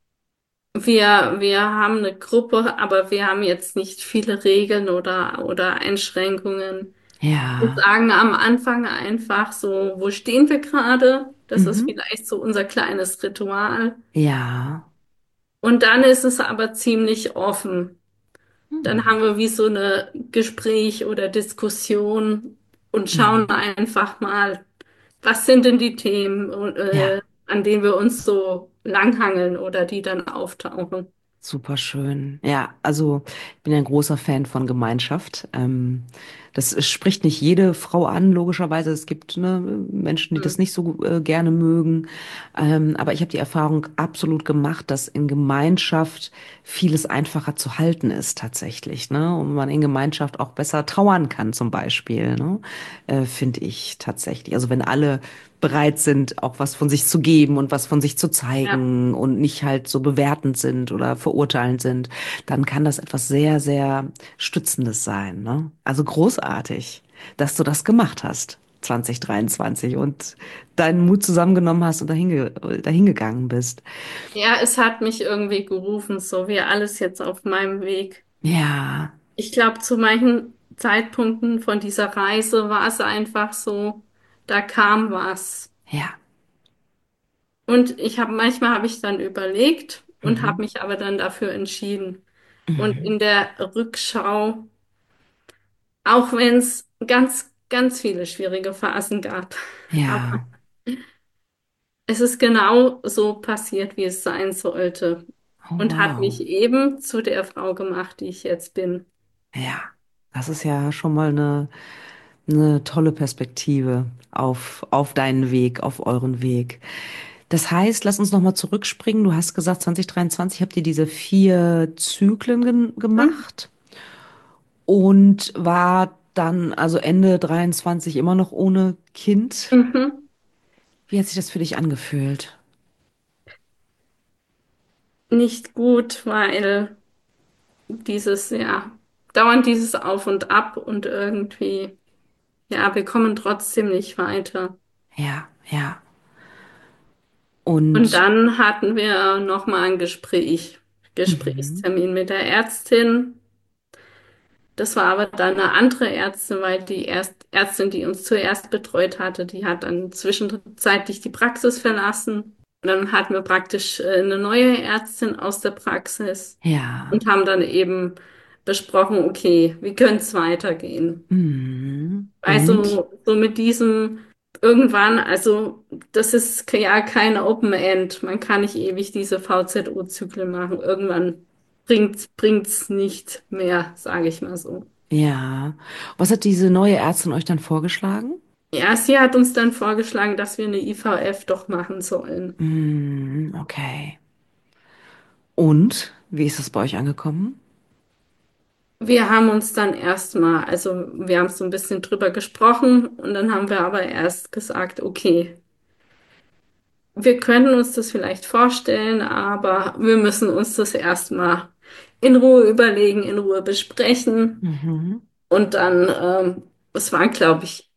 wir, wir haben eine Gruppe, aber wir haben jetzt nicht viele Regeln oder, oder Einschränkungen. Wir Ja. sagen am Anfang einfach so, wo stehen wir gerade? Das ist Mhm. vielleicht so unser kleines Ritual. Ja. Und dann ist es aber ziemlich offen. Dann Hm. haben wir wie so eine Gespräch oder Diskussion und schauen Mhm. einfach mal, was sind denn die Themen, Ja. äh, an denen wir uns so langhangeln oder die dann auftauchen. Super schön. Ja, also ich bin ja ein großer Fan von Gemeinschaft. Ähm, das spricht nicht jede Frau an, logischerweise. Es gibt ne, Menschen, die das Hm. nicht so äh, gerne mögen. Ähm, aber ich habe die Erfahrung absolut gemacht, dass in Gemeinschaft vieles einfacher zu halten ist tatsächlich. Ne? Und man in Gemeinschaft auch besser trauern kann zum Beispiel. Ne? Äh, finde ich tatsächlich. Also wenn alle bereit sind, auch was von sich zu geben und was von sich zu Ja. zeigen und nicht halt so bewertend sind oder verurteilend sind, dann kann das etwas sehr, sehr Stützendes sein, ne? Also großartig, dass du das gemacht hast, zwanzig dreiundzwanzig und deinen Mut zusammengenommen hast und dahin, ge- dahin gegangen bist. Ja, es hat mich irgendwie gerufen, so wie alles jetzt auf meinem Weg. Ja, Ich glaube, zu manchen Zeitpunkten von dieser Reise war es einfach so, da kam was. ja, Und ich habe manchmal habe ich dann überlegt und habe mhm, mich aber dann dafür entschieden. Und mhm, in der Rückschau, auch wenn es ganz, ganz viele schwierige Phasen gab, aber ja, es ist genau so passiert, wie es sein sollte. oh Und hat wow. mich eben zu der Frau gemacht, die ich jetzt bin. Ja, das ist ja schon mal eine, eine tolle Perspektive auf, auf deinen Weg, auf euren Weg. Das heißt, lass uns nochmal zurückspringen. Du hast gesagt, zwanzig dreiundzwanzig habt ihr diese vier Zyklen gen- Hm? gemacht und war dann also Ende dreiundzwanzig immer noch ohne Kind. Mhm. Wie hat sich das für dich angefühlt? Nicht gut, weil dieses, ja, dauernd dieses Auf und Ab und irgendwie, ja, wir kommen trotzdem nicht weiter. Ja, ja. Und Und dann hatten wir nochmal ein Gespräch, mhm, Gesprächstermin mit der Ärztin. Das war aber dann eine andere Ärztin, weil die Erst Ärztin, die uns zuerst betreut hatte, die hat dann zwischenzeitlich die Praxis verlassen. Und dann hatten wir praktisch äh, eine neue Ärztin aus der Praxis ja, und haben dann eben besprochen, okay, wie könnte es weitergehen? mhm. Und Also so mit diesem irgendwann, also das ist ja kein Open End. Man kann nicht ewig diese V Z O-Zyklen machen. Irgendwann bringt's bringt's nicht mehr, sage ich mal so. ja, was hat diese neue Ärztin euch dann vorgeschlagen? Ja, sie hat uns dann vorgeschlagen, dass wir eine I V F doch machen sollen. Mm, okay. Und wie ist das bei euch angekommen? Wir haben uns dann erstmal, also wir haben so ein bisschen drüber gesprochen und dann haben wir aber erst gesagt, okay, wir können uns das vielleicht vorstellen, aber wir müssen uns das erstmal in Ruhe überlegen, in Ruhe besprechen. Mhm. Und dann, ähm, es waren, glaube ich,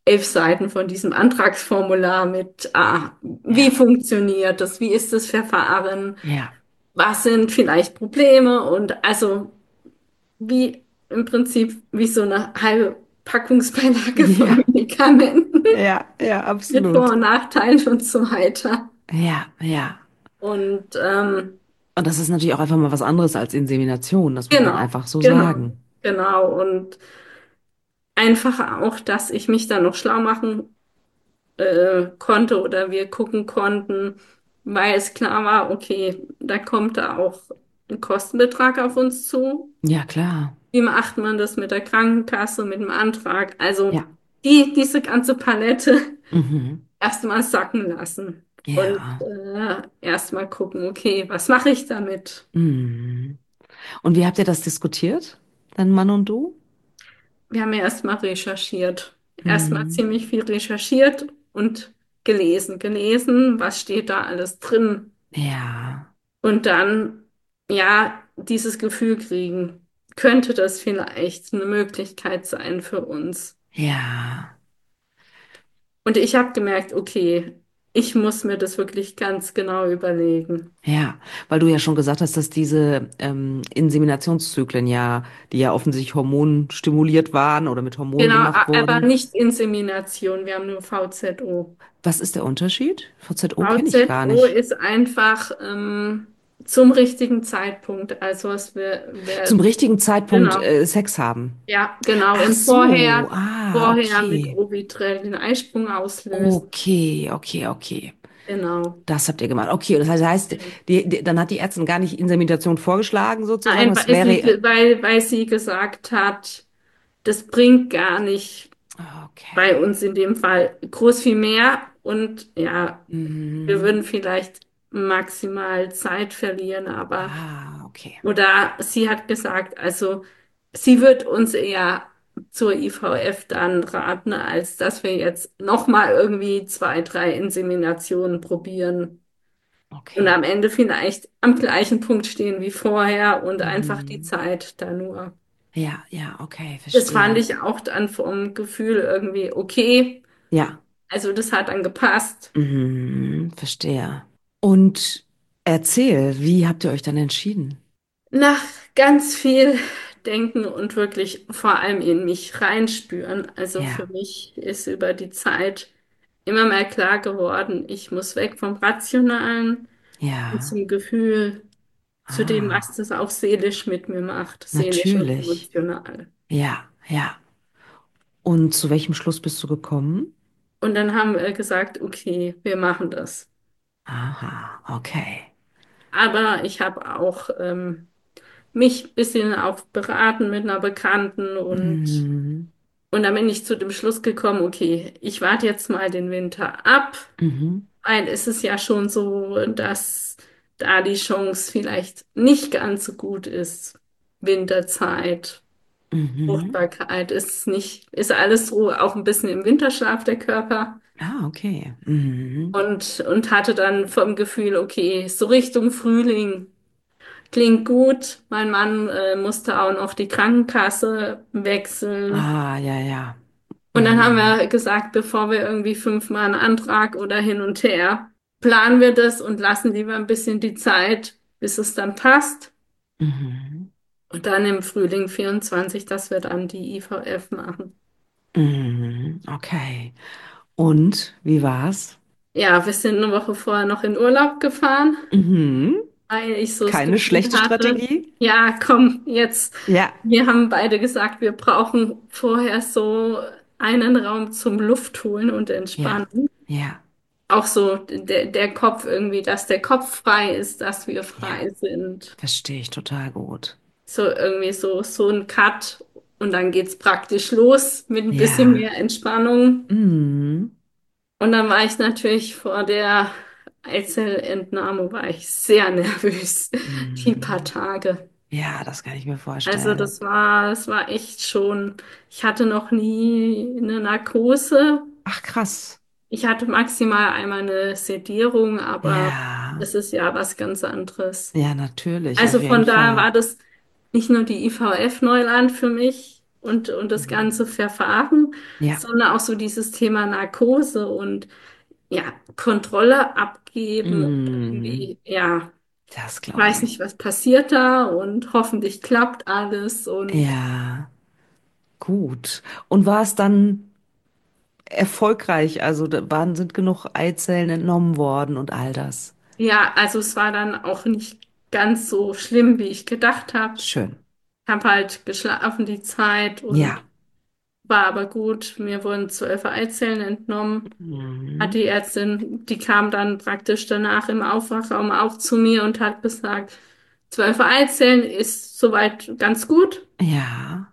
elf Seiten von diesem Antragsformular mit, ah, wie Ja, funktioniert das, wie ist das Verfahren, ja, was sind vielleicht Probleme und also wie im Prinzip wie so eine halbe Packungsbeilage von ja, Medikamenten ja, ja, mit Vor- absolut. und Nachteilen und so weiter. Ja, ja. Und ähm, Und das ist natürlich auch einfach mal was anderes als Insemination. Das muss man genau, einfach so genau, sagen. genau. Und einfach auch, dass ich mich dann noch schlau machen äh, konnte oder wir gucken konnten, weil es klar war, okay, da kommt da auch ein Kostenbetrag auf uns zu. Ja, klar. Wie macht man das mit der Krankenkasse, mit dem Antrag? Also Ja. die, diese ganze Palette Mhm. erstmal sacken lassen und Ja. äh, erstmal gucken, okay, was mache ich damit? Mhm. Und wie habt ihr das diskutiert, dein Mann und du? Wir haben ja erstmal recherchiert, erstmal Mhm. ziemlich viel recherchiert und gelesen, gelesen, was steht da alles drin. Ja, Und dann, ja, dieses Gefühl kriegen, könnte das vielleicht eine Möglichkeit sein für uns? ja, Und ich habe gemerkt, okay, ich muss mir das wirklich ganz genau überlegen. ja, weil du ja schon gesagt hast, dass diese ähm, Inseminationszyklen ja, die ja offensichtlich hormonstimuliert waren oder mit Hormonen Genau, gemacht a- aber wurden. nicht Insemination, wir haben nur V Z O. Was ist der Unterschied? V Z O kenne ich gar V Z O nicht. ist einfach ähm, zum richtigen Zeitpunkt. Also es wäre, Zum wär, richtigen Zeitpunkt genau, äh, Sex haben. ja, genau. Ach Und so, vorher, ah, vorher mit okay. Ovitrell den Eisprung auslöst. Okay, okay, okay. Genau. Das habt ihr gemacht. Okay, das heißt, heißt die, die, dann hat die Ärztin gar nicht Insemination vorgeschlagen, sozusagen. Nein, Das weil sie, wäre. weil, weil sie gesagt hat, das bringt gar nicht bei Okay. uns in dem Fall groß viel mehr. Und ja, wir Mhm. würden vielleicht maximal Zeit verlieren, aber Ah, okay. oder sie hat gesagt, also sie wird uns eher zur I V F dann raten, als dass wir jetzt nochmal irgendwie zwei, drei Inseminationen probieren und Okay. am Ende vielleicht am gleichen Punkt stehen wie vorher und einfach die Mhm. Zeit da nur. Ja, ja, okay, Das fand verstehe. ich auch dann vom Gefühl irgendwie okay. Ja, Also das hat dann gepasst. mhm, verstehe. Und erzähl, wie habt ihr euch dann entschieden? Nach ganz viel Denken und wirklich vor allem in mich reinspüren. Also für Ja, mich ist über die Zeit immer mehr klar geworden, ich muss weg vom Rationalen und ja. zum Gefühl, zu dem, was Ah, das auch seelisch mit mir macht, seelisch und natürlich. emotional. Ja, ja. Und zu welchem Schluss bist du gekommen? Und dann haben wir gesagt, okay, wir machen das. Aha, okay. Aber ich habe auch ähm, mich ein bisschen auch beraten mit einer Bekannten und Mhm. Und dann bin ich zu dem Schluss gekommen, okay, ich warte jetzt mal den Winter ab, Mhm. weil es ist ja schon so, dass da die Chance vielleicht nicht ganz so gut ist. Winterzeit, Mhm. Fruchtbarkeit ist nicht, ist alles so auch ein bisschen im Winterschlaf der Körper. Ah, okay. Mhm. Und, und hatte dann vom Gefühl, okay, so Richtung Frühling klingt gut. Mein Mann äh, musste auch noch die Krankenkasse wechseln. Ah, ja, ja. Und dann haben Mhm. wir gesagt, bevor wir irgendwie fünfmal einen Antrag oder hin und her, planen wir das und lassen lieber ein bisschen die Zeit, bis es dann passt. Mhm. Und dann im Frühling vierundzwanzig, dass wir dann die I V F machen. Mhm. Okay. Und wie war's? Ja, wir sind eine Woche vorher noch in Urlaub gefahren, Mhm. weil ich so das Keine Gefühl schlechte hatte, Strategie? ja, komm, jetzt, Ja, wir haben beide gesagt, wir brauchen vorher so einen Raum zum Luft holen und ja, entspannen. ja, Auch so der, der Kopf irgendwie, dass der Kopf frei ist, dass wir ja. frei sind. Verstehe ich total gut. So irgendwie so, so ein Cut und dann geht's praktisch los mit ein bisschen Ja. mehr Entspannung. Mhm. Und dann war ich natürlich vor der Eizellentnahme war ich sehr nervös, die paar Mhm. Tage. Ja, das kann ich mir Also vorstellen. das war, das war echt schon, ich hatte noch nie eine Narkose. Ach, krass. Ich hatte maximal einmal eine Sedierung, aber Ja, es ist ja was ganz anderes. ja, natürlich, Also auf jeden von da Fall. war das nicht nur die I V F Neuland für mich, und, und das Mhm. ganze Verfahren, Ja. sondern auch so dieses Thema Narkose und ja, Kontrolle abgeben und Mhm. irgendwie, ja, Das ich glaube weiß ich. nicht, was passiert da und hoffentlich klappt alles und Ja, gut. Und war es dann erfolgreich? Also da waren, sind genug Eizellen entnommen worden und all das. ja, also es war dann auch nicht ganz so schlimm, wie ich gedacht habe. Schön. Habe halt geschlafen die Zeit und Ja. war aber gut. Mir wurden zwölf Eizellen entnommen. Hat Mhm. die Ärztin, die kam dann praktisch danach im Aufwachraum auch zu mir und hat gesagt, zwölf Eizellen ist soweit ganz gut. Ja.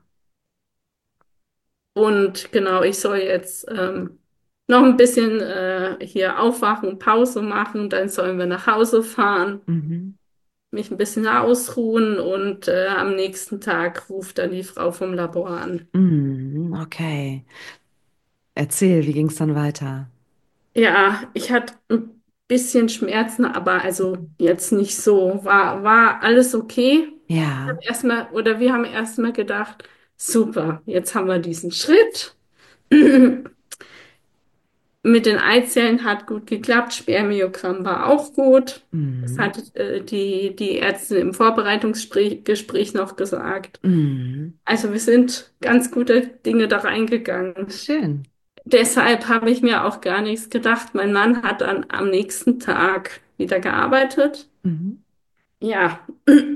Und genau, ich soll jetzt ähm, noch ein bisschen äh, hier aufwachen, Pause machen, dann sollen wir nach Hause fahren, Mhm. mich ein bisschen ausruhen und äh, am nächsten Tag ruft dann die Frau vom Labor an. Mhm. Okay. Erzähl, wie ging es dann weiter? Ja, ich hatte ein bisschen Schmerzen, aber also jetzt nicht so. War, war alles okay. Ich habe Ja. erstmal, oder wir haben erstmal gedacht, super, jetzt haben wir diesen Schritt. Mit den Eizellen hat gut geklappt, Spermiogramm war auch gut. Das Mhm. hat äh, die, die Ärztin im Vorbereitungsgespräch Gespräch noch gesagt. Mhm. Also wir sind ganz gute Dinge da reingegangen. Schön. Deshalb habe ich mir auch gar nichts gedacht. Mein Mann hat dann am nächsten Tag wieder gearbeitet. Mhm. Ja,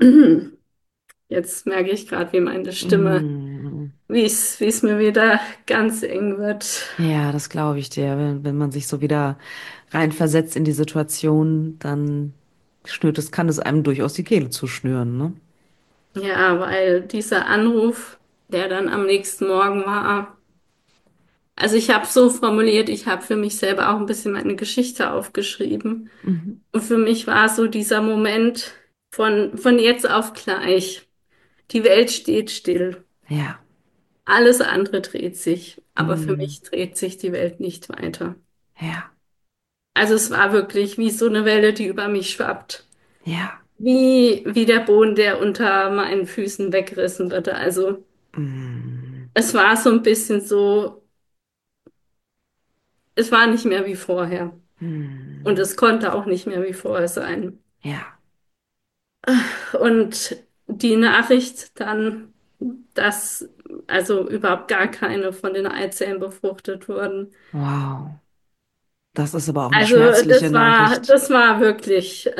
jetzt merke ich gerade, wie meine Stimme, Mhm. wie es, wie es mir wieder ganz eng wird. Ja, das glaube ich dir. Wenn, wenn man sich so wieder reinversetzt in die Situation, dann schnürt es, kann es einem durchaus die Kehle zuschnüren, ne? Ja, weil dieser Anruf, der dann am nächsten Morgen war, also ich habe so formuliert, ich habe für mich selber auch ein bisschen meine Geschichte aufgeschrieben. Mhm. Und für mich war so dieser Moment von, von jetzt auf gleich. Die Welt steht still. Ja. Alles andere dreht sich, aber für Mhm. mich dreht sich die Welt nicht weiter. Ja. Also es war wirklich wie so eine Welle, die über mich schwappt. Ja. Wie, wie der Boden, der unter meinen Füßen weggerissen wird. Also Mhm. es war so ein bisschen so, es war nicht mehr wie vorher. Und Mhm. es konnte auch nicht mehr wie vorher sein. Ja. Und die Nachricht dann, dass also überhaupt gar keine von den Eizellen befruchtet wurden. Wow. Das ist aber auch eine Also schmerzliche das war, Nachricht. das war wirklich,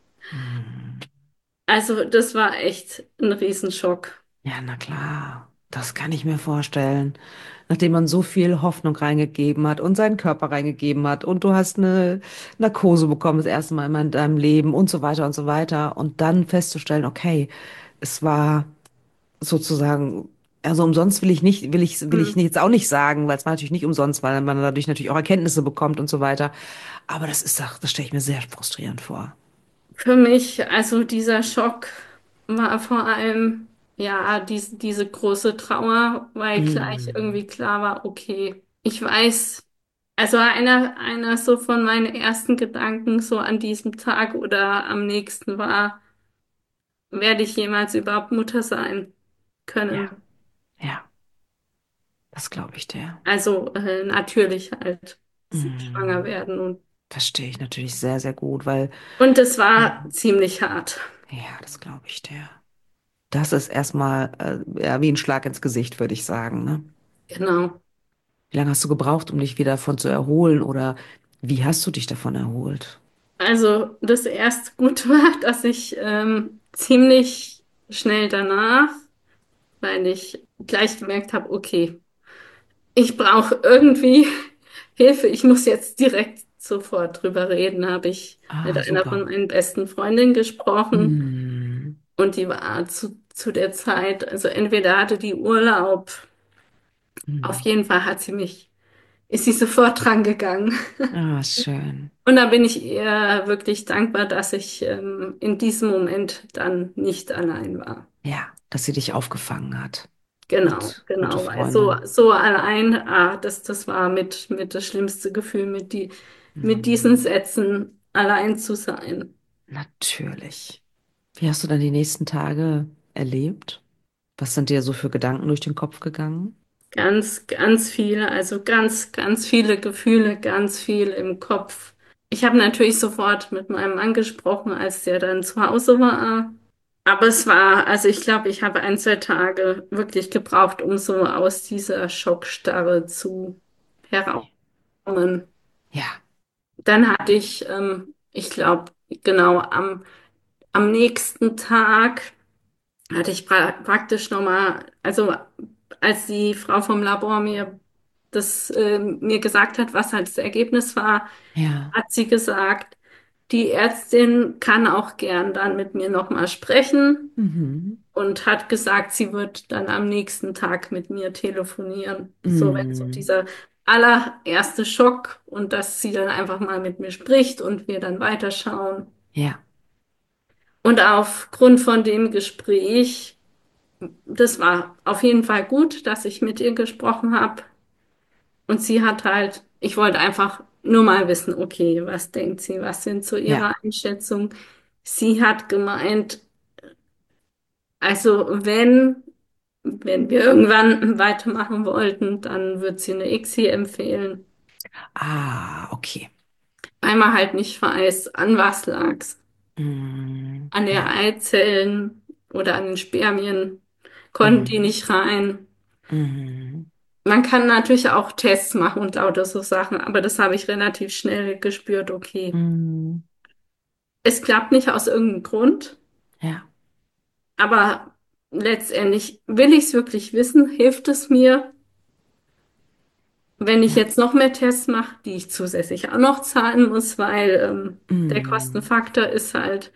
Mhm. also das war echt ein Riesenschock. Ja, na klar. Das kann ich mir vorstellen. Nachdem man so viel Hoffnung reingegeben hat und seinen Körper reingegeben hat und du hast eine Narkose bekommen, das erste Mal in deinem Leben und so weiter und so weiter. Und dann festzustellen, okay, es war sozusagen, also umsonst will ich nicht, will ich, will ich Hm. jetzt auch nicht sagen, weil es war natürlich nicht umsonst, weil man dadurch natürlich auch Erkenntnisse bekommt und so weiter. Aber das ist doch, das stelle ich mir sehr frustrierend vor. Für mich, also dieser Schock war vor allem, ja, dies, diese große Trauer, weil gleich Mm, irgendwie klar war, okay, ich weiß, also einer, einer so von meinen ersten Gedanken so an diesem Tag oder am nächsten war, werde ich jemals überhaupt Mutter sein ja, können? ja, das glaube ich dir. Also äh, natürlich halt schwanger Mm, werden und verstehe ich natürlich sehr, sehr gut, weil, und es war mm, ziemlich hart. ja, das glaube ich dir. Das ist erstmal äh, ja, wie ein Schlag ins Gesicht, würde ich sagen, ne? Genau. Wie lange hast du gebraucht, um dich wieder davon zu erholen oder wie hast du dich davon erholt? Also das erste Gute war, dass ich ähm, ziemlich schnell danach, weil ich gleich gemerkt habe, okay, ich brauche irgendwie Hilfe, ich muss jetzt direkt sofort drüber reden, habe ich mit Ah, einer von super. meinen besten Freundinnen gesprochen Mm, und die war zu, zu der Zeit, also entweder hatte die Urlaub, auf mm. jeden Fall hat sie mich, ist sie sofort dran gegangen. Ah, schön. Und da bin ich ihr wirklich dankbar, dass ich ähm, in diesem Moment dann nicht allein war. Ja, dass sie dich aufgefangen hat. Genau, Gut, gute genau, weil so, Freundin. so allein, ah, das, das war mit, mit das schlimmste Gefühl, mit die, mit diesen Mm, Sätzen allein zu sein. natürlich. Wie hast du dann die nächsten Tage erlebt? Was sind dir so für Gedanken durch den Kopf gegangen? Ganz, ganz viele, also ganz, ganz viele Gefühle, ganz viel im Kopf. Ich habe natürlich sofort mit meinem Mann gesprochen, als der dann zu Hause war. Aber es war, also ich glaube, ich habe ein, zwei Tage wirklich gebraucht, um so aus dieser Schockstarre zu heraukommen. Ja, Dann hatte ich, ähm, ich glaube, genau am, am nächsten Tag hatte ich pra praktisch nochmal, also als die Frau vom Labor mir das äh, mir gesagt hat, was halt das Ergebnis war, ja. hat sie gesagt, die Ärztin kann auch gern dann mit mir nochmal sprechen Mhm. und hat gesagt, sie wird dann am nächsten Tag mit mir telefonieren. So, wenn so Mhm. dieser allererste Schock und dass sie dann einfach mal mit mir spricht und wir dann weiterschauen. Ja. Und aufgrund von dem Gespräch, das war auf jeden Fall gut, dass ich mit ihr gesprochen habe. Und sie hat halt, ich wollte einfach nur mal wissen, okay, was denkt sie, was sind so Ja. ihre Einschätzungen? Sie hat gemeint, also wenn, wenn wir irgendwann weitermachen wollten, dann wird sie eine I C S I empfehlen. Ah, okay. Weil man halt nicht weiß, an was lag's. Mhm. An der Ja. Eizellen oder an den Spermien konnten die Mhm. nicht rein. Mhm. Man kann natürlich auch Tests machen und lauter so Sachen, aber das habe ich relativ schnell gespürt, okay. Mhm. Es klappt nicht aus irgendeinem Grund, Ja. aber letztendlich will ich es wirklich wissen, hilft es mir, wenn ich Ja. jetzt noch mehr Tests mache, die ich zusätzlich auch noch zahlen muss, weil ähm, der Mhm. Kostenfaktor ist halt,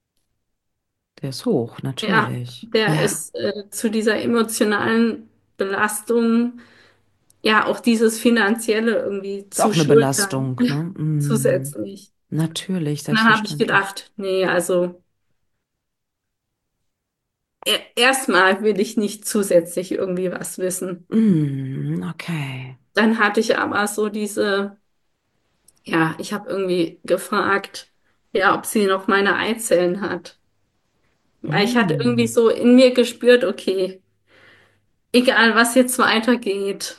Der ist hoch, ja, natürlich. der Ja. ist äh, zu dieser emotionalen Belastung, ja, auch dieses Finanzielle irgendwie Ist zu auch eine schultern, Belastung, ne? Mhm. zusätzlich. Natürlich, Und dann habe ich selbstverständlich. gedacht, nee, also e- erstmal will ich nicht zusätzlich irgendwie was wissen. Mhm. Okay. Dann hatte ich aber so diese, ja, ich habe irgendwie gefragt, ja, ob sie noch meine Eizellen hat. Weil ich hatte irgendwie Mhm. so in mir gespürt, okay, egal was jetzt weitergeht,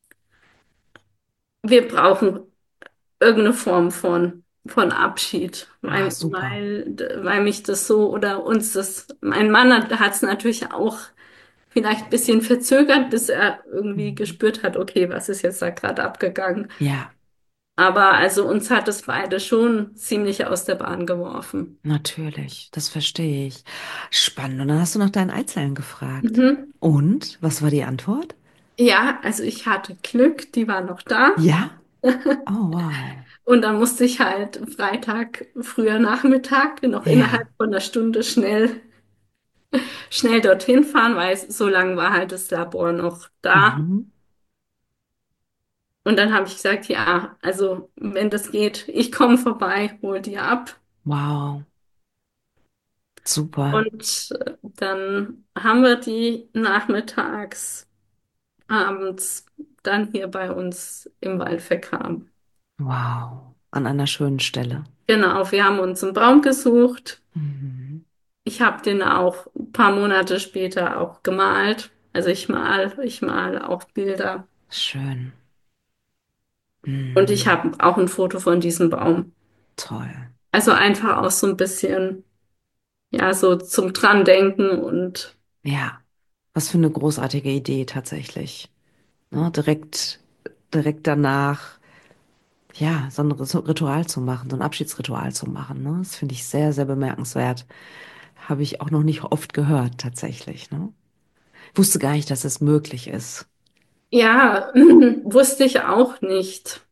wir brauchen irgendeine Form von, von Abschied, Ah, weil, super. weil, weil mich das so oder uns das, mein Mann hat es natürlich auch vielleicht ein bisschen verzögert, bis er irgendwie Mhm. gespürt hat, okay, was ist jetzt da gerade abgegangen. Ja, Aber also uns hat es beide schon ziemlich aus der Bahn geworfen. natürlich. Das verstehe ich. Spannend. Und dann hast du nach deinen Eizellen gefragt. Mhm. Und? Was war die Antwort? Ja, also ich hatte Glück, die war noch da. Ja? Oh, wow. Und dann musste ich halt Freitag früher Nachmittag noch innerhalb Ja. von einer Stunde schnell, schnell dorthin fahren, weil so lange war halt das Labor noch da. Mhm. Und dann habe ich gesagt, ja, also wenn das geht, ich komme vorbei, hol die ab. Wow. Super. Und äh, dann haben wir die nachmittags, abends dann hier bei uns im Wald vergraben. Wow. An einer schönen Stelle. Genau, wir haben uns einen Baum gesucht. Mhm. Ich habe den auch ein paar Monate später auch gemalt. Also ich mal, ich male auch Bilder. Schön. Und ich Mhm. habe auch ein Foto von diesem Baum. Toll. Also einfach auch so ein bisschen, ja, so zum dran denken und Ja. Was für eine großartige Idee tatsächlich. Ne? Direkt, direkt danach, ja, so ein Rit- Ritual zu machen, so ein Abschiedsritual zu machen. Ne? Das finde ich sehr, sehr bemerkenswert. Habe ich auch noch nicht oft gehört, tatsächlich. Ne? Wusste gar nicht, dass es möglich ist. ja, wusste ich auch nicht.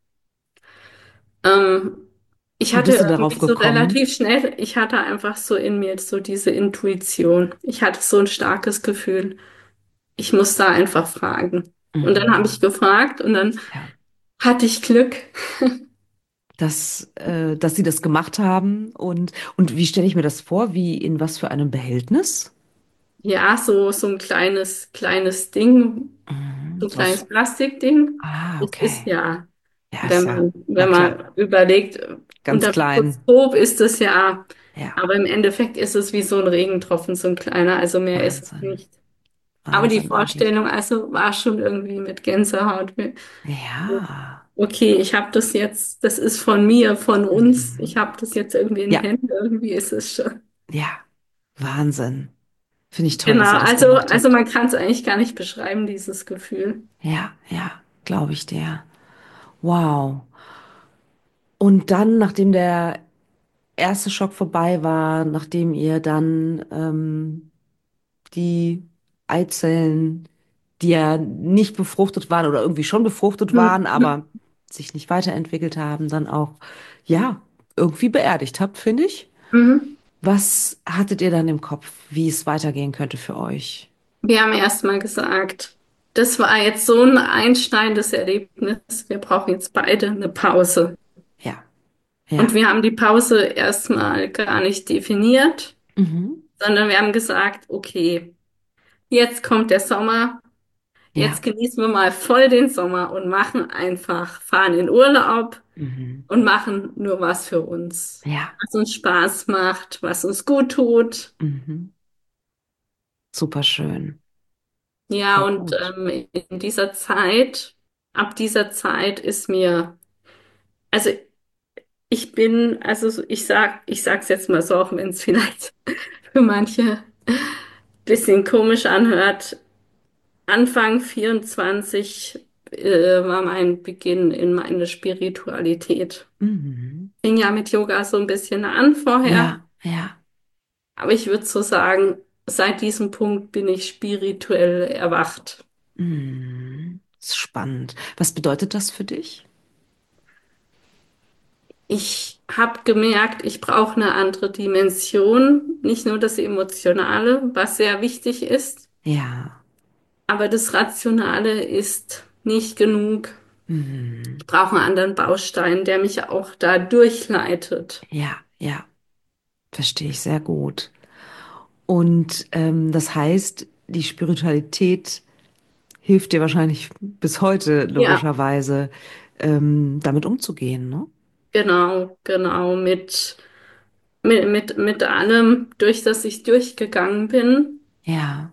Ähm, Ich Wie hatte bist du darauf irgendwie so gekommen? relativ schnell, ich hatte einfach so in mir so diese Intuition. Ich hatte so ein starkes Gefühl. Ich muss da einfach fragen. Und dann habe ich Mhm. gefragt und dann Ja. hatte ich Glück. Dass, äh, dass sie das gemacht haben und, und wie stelle ich mir das vor? Wie in was für einem Behältnis? Ja, so, so ein kleines, kleines Ding, Mhm. so ein So aus, kleines Plastikding. ah, Es ist okay. ja, Ja, ist wenn ja, man, na wenn klar, man überlegt, ganz unter klein. Mikroskop ist es ja, Ja, aber im Endeffekt ist es wie so ein Regentropfen, so ein kleiner, also mehr ist es Wahnsinn. nicht. Aber die Wahnsinn, wirklich. Vorstellung also war schon irgendwie mit Gänsehaut. Ja. Okay, ich habe das jetzt, das ist von mir, von uns. Ich Mhm. habe das jetzt irgendwie in Ja, Händen. Irgendwie ist es schon. ja. Wahnsinn. Finde ich toll, dass Genau, ihr das also, gemacht also habt. man kann es eigentlich gar nicht beschreiben, dieses Gefühl. Ja, ja, glaube ich dir. Wow. Und dann, nachdem der erste Schock vorbei war, nachdem ihr dann ähm, die Eizellen, die ja nicht befruchtet waren oder irgendwie schon befruchtet waren, Mhm. aber sich nicht weiterentwickelt haben, dann auch, ja, irgendwie beerdigt habt, finde ich. Mhm. Was hattet ihr dann im Kopf, wie es weitergehen könnte für euch? Wir haben erst mal gesagt, das war jetzt so ein einschneidendes Erlebnis. Wir brauchen jetzt beide eine Pause. Ja, Und ja. wir haben die Pause erstmal gar nicht definiert, Mhm. sondern wir haben gesagt, okay, jetzt kommt der Sommer. Jetzt Ja. genießen wir mal voll den Sommer und machen einfach, fahren in Urlaub Mhm. und machen nur was für uns. Ja. Was uns Spaß macht, was uns gut tut. Mhm. Super schön. Ja, Voll und gut. ähm, in dieser Zeit, ab dieser Zeit ist mir, also ich bin, also so- ich sag, ich sag's jetzt mal so, auch wenn es vielleicht für manche bisschen komisch anhört. Anfang vierundzwanzig äh, war mein Beginn in meine Spiritualität. Mhm. Fing ja mit Yoga so ein bisschen an vorher, Ja, ja. aber ich würde so sagen, seit diesem Punkt bin ich spirituell erwacht. Mhm. Ist spannend. Was bedeutet das für dich? Ich habe gemerkt, ich brauche eine andere Dimension, nicht nur das Emotionale, was sehr wichtig ist, Ja. aber das Rationale ist nicht genug. Mhm. Ich brauche einen anderen Baustein, der mich auch da durchleitet. Ja, ja. Verstehe ich sehr gut. Und ähm, das heißt, die Spiritualität hilft dir wahrscheinlich bis heute Ja, logischerweise, ähm, damit umzugehen, ne? genau, genau, mit, mit, mit, mit allem, durch das ich durchgegangen bin. Ja.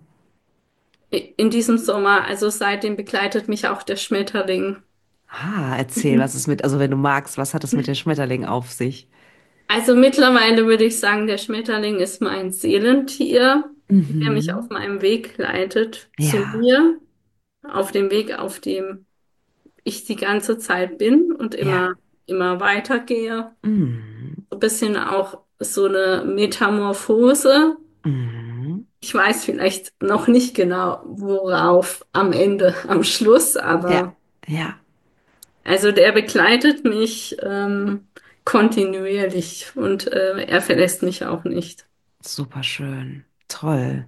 In diesem Sommer, also seitdem begleitet mich auch der Schmetterling. Ah, erzähl, was ist mit, also wenn du magst, was hat es mit den Schmetterlingen auf sich? Also mittlerweile würde ich sagen, der Schmetterling ist mein Seelentier, der mich auf Mhm. meinem Weg leitet zu Ja, mir, auf dem Weg, auf dem ich die ganze Zeit bin und ja. immer, immer weitergehe. Mhm. So ein bisschen auch so eine Metamorphose. Mhm. Ich weiß vielleicht noch nicht genau, worauf am Ende, am Schluss, Ja, aber ja. also der begleitet mich ähm, kontinuierlich und äh, er verlässt mich auch nicht. Super schön. Toll.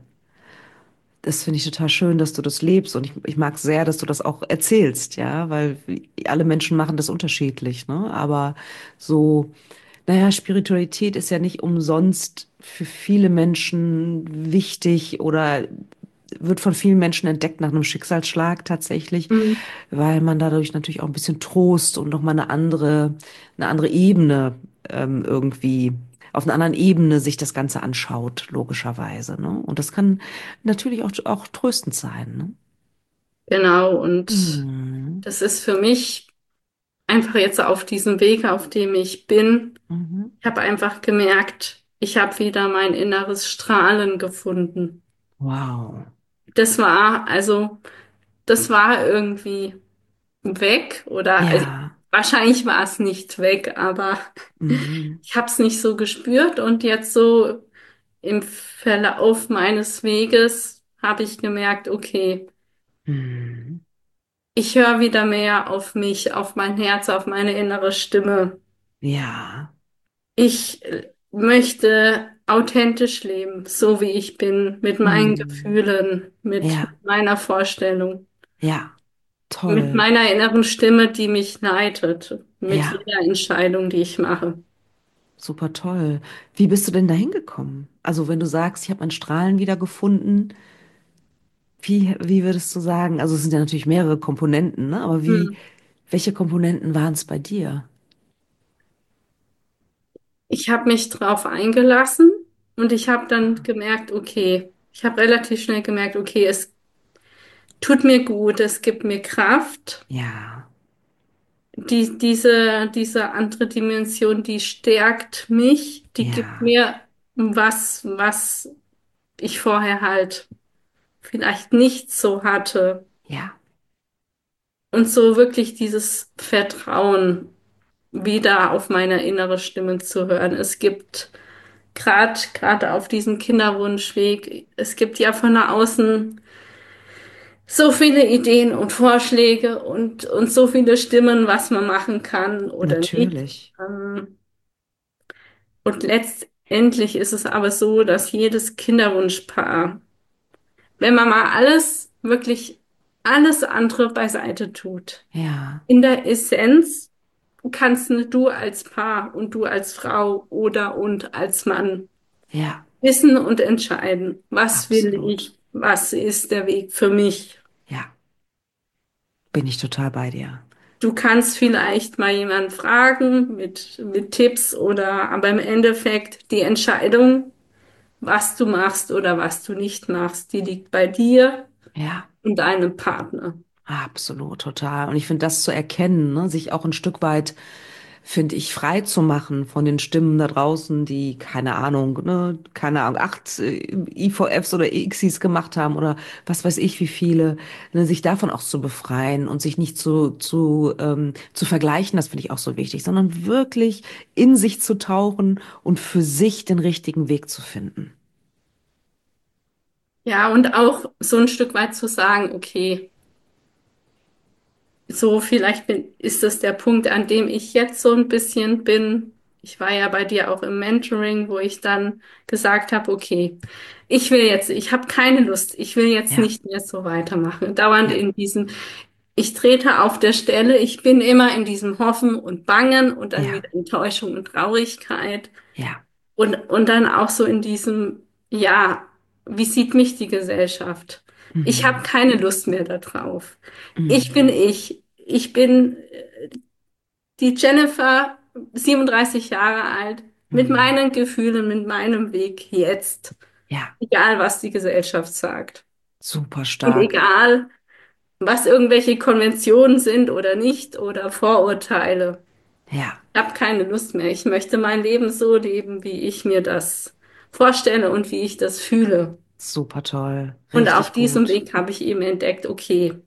Das finde ich total schön, dass du das lebst und ich, ich mag sehr, dass du das auch erzählst, ja, weil alle Menschen machen das unterschiedlich, ne? Aber so, naja, Spiritualität ist ja nicht umsonst für viele Menschen wichtig oder wird von vielen Menschen entdeckt nach einem Schicksalsschlag tatsächlich, Mhm. weil man dadurch natürlich auch ein bisschen Trost und nochmal eine andere, eine andere Ebene ähm, irgendwie, auf einer anderen Ebene sich das Ganze anschaut, logischerweise, ne? Und das kann natürlich auch, auch tröstend sein, ne? Genau, und Mhm. das ist für mich einfach jetzt auf diesem Weg, auf dem ich bin. Mhm. Ich habe einfach gemerkt, ich habe wieder mein inneres Strahlen gefunden. Wow. Das war, also, das war irgendwie weg oder also, Ja. wahrscheinlich war es nicht weg, aber Mhm. ich habe es nicht so gespürt und jetzt so im Verlauf meines Weges habe ich gemerkt, okay, Mhm. ich höre wieder mehr auf mich, auf mein Herz, auf meine innere Stimme. Ja. Ich äh, möchte authentisch leben, so wie ich bin, mit meinen Mhm. Gefühlen, mit Ja. meiner Vorstellung, Ja. mit Toll. meiner inneren Stimme, die mich leitet, mit Ja. jeder Entscheidung, die ich mache. Super toll. Wie bist du denn da hingekommen? Also wenn du sagst, ich habe mein Strahlen wiedergefunden, wie, wie würdest du sagen? Also es sind ja natürlich mehrere Komponenten, ne? Aber wie, Hm. welche Komponenten waren es bei dir? Ich habe mich drauf eingelassen und ich habe dann gemerkt, okay, ich habe relativ schnell gemerkt, okay, es tut mir gut, es gibt mir Kraft. Ja, Die, diese, diese andere Dimension, die stärkt mich, die gibt ja, mir was, was ich vorher halt vielleicht nicht so hatte. ja, Und so wirklich dieses Vertrauen wieder auf meine innere Stimme zu hören. Es gibt gerade gerade auf diesem Kinderwunschweg, es gibt ja von außen so viele Ideen und Vorschläge und, und so viele Stimmen, was man machen kann oder nicht. natürlich. Ähm, Und letztendlich ist es aber so, dass jedes Kinderwunschpaar, wenn man mal alles, wirklich alles andere beiseite tut, Ja, in der Essenz kannst nur du als Paar und du als Frau oder und als Mann ja, wissen und entscheiden, was will absolut. ich, was ist der Weg für mich. Ja, bin ich total bei dir. Du kannst vielleicht mal jemanden fragen mit, mit Tipps oder, aber im Endeffekt die Entscheidung, was du machst oder was du nicht machst, die liegt bei dir Ja. und deinem Partner. Absolut, total. Und ich finde, das zu erkennen, ne, sich auch ein Stück weit, finde ich, frei zu machen von den Stimmen da draußen, die, keine Ahnung, ne, keine Ahnung, acht äh, I V Fs oder I C Sis gemacht haben oder was weiß ich, wie viele, ne, sich davon auch zu befreien und sich nicht zu, zu, ähm, zu vergleichen, das finde ich auch so wichtig, sondern wirklich in sich zu tauchen und für sich den richtigen Weg zu finden. Ja, und auch so ein Stück weit zu sagen, okay, so vielleicht bin, ist das der Punkt, an dem ich jetzt so ein bisschen bin. Ich war ja bei dir auch im Mentoring, wo ich dann gesagt habe, okay, ich will jetzt, ich habe keine Lust, ich will jetzt Ja, nicht mehr so weitermachen. Dauernd ja, in diesem, ich trete auf der Stelle, ich bin immer in diesem Hoffen und Bangen und dann ja, wieder Enttäuschung und Traurigkeit. ja. Und, und dann auch so in diesem, ja, wie sieht mich die Gesellschaft? Ich habe Mhm. keine Lust mehr darauf. Ich bin Mhm. ich. Ich bin die Jennifer, siebenunddreißig Jahre alt, mit Mhm. meinen Gefühlen, mit meinem Weg jetzt. Ja, Egal, was die Gesellschaft sagt. super Und stark. egal, was irgendwelche Konventionen sind oder nicht oder Vorurteile. Ja. Ich habe keine Lust mehr. Ich möchte mein Leben so leben, wie ich mir das vorstelle und wie ich das fühle. Super toll. Und auf Richtig diesem gut. Weg habe ich eben entdeckt, okay,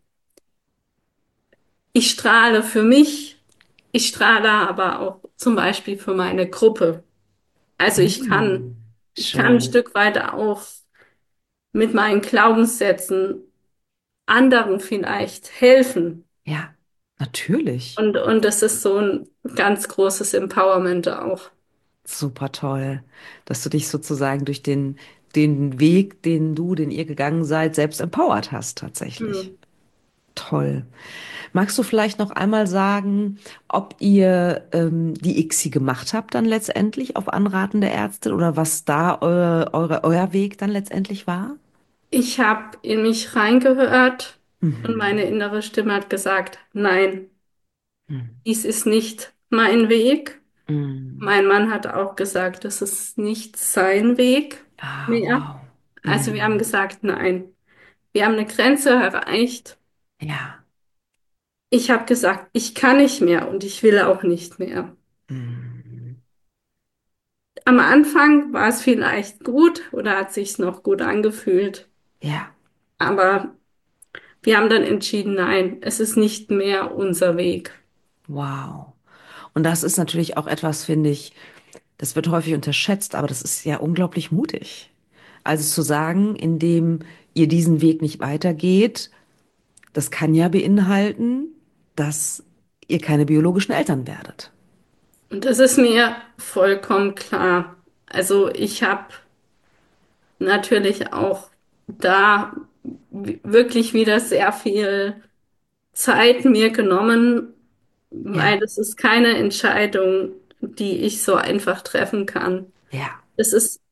ich strahle für mich, ich strahle aber auch zum Beispiel für meine Gruppe. Also ich kann, Hm. ich kann ein Schön. Stück weit auch mit meinen Glaubenssätzen anderen vielleicht helfen. Ja, natürlich. Und, und das ist so ein ganz großes Empowerment auch. Super toll, dass du dich sozusagen durch den, den Weg, den du, den ihr gegangen seid, selbst empowert hast, tatsächlich. Hm. Toll. Magst du vielleicht noch einmal sagen, ob ihr ähm, die I C S I gemacht habt dann letztendlich auf Anraten der Ärztin oder was da eu eure, euer Weg dann letztendlich war? Ich habe in mich reingehört und meine Mhm. innere Stimme hat gesagt, nein, Mhm. dies ist nicht mein Weg. Mhm. Mein Mann hat auch gesagt, das ist nicht sein Weg Ah, mehr. wow. Also wir haben Mhm. gesagt, nein, wir haben eine Grenze erreicht. Ja. Ich habe gesagt, ich kann nicht mehr und ich will auch nicht mehr. Mhm. Am Anfang war es vielleicht gut oder hat sich's noch gut angefühlt, Ja. aber wir haben dann entschieden, nein, es ist nicht mehr unser Weg. Wow. Und das ist natürlich auch etwas, finde ich, das wird häufig unterschätzt, aber das ist ja unglaublich mutig. Also zu sagen, indem ihr diesen Weg nicht weitergeht, das kann ja beinhalten, dass ihr keine biologischen Eltern werdet. Und das ist mir vollkommen klar. Also ich habe natürlich auch da w- wirklich wieder sehr viel Zeit mir genommen, weil Ja, das ist keine Entscheidung, die ich so einfach treffen kann. ja, Es ist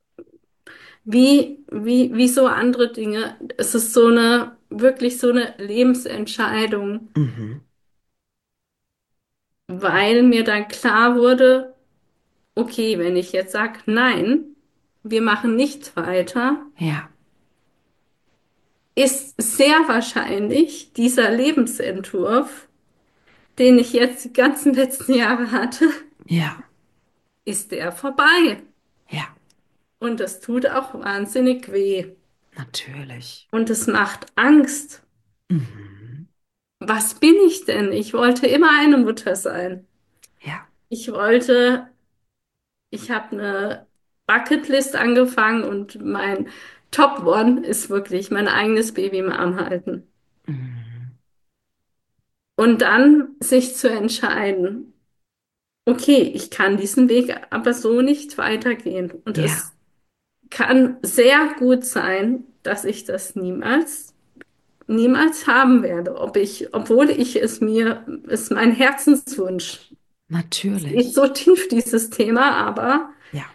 wie, wie, wie so andere Dinge. Es ist so eine, wirklich so eine Lebensentscheidung, mhm. weil mir dann klar wurde, okay, wenn ich jetzt sage, nein, wir machen nicht weiter, Ja, ist sehr wahrscheinlich dieser Lebensentwurf, den ich jetzt die ganzen letzten Jahre hatte, Ja, ist der vorbei. ja, Und das tut auch wahnsinnig weh. natürlich. Und es macht Angst. Mhm. Was bin ich denn? Ich wollte immer eine Mutter sein. Ja. Ich wollte, ich habe eine Bucketlist angefangen und mein Top One ist wirklich mein eigenes Baby im Arm halten. Mhm. Und dann sich zu entscheiden, okay, ich kann diesen Weg aber so nicht weitergehen. Und Ja, es kann sehr gut sein, dass ich das niemals, niemals haben werde. Ob ich, obwohl ich es mir, es ist mein Herzenswunsch. Es geht natürlich. so tief, dieses Thema, aber Ja,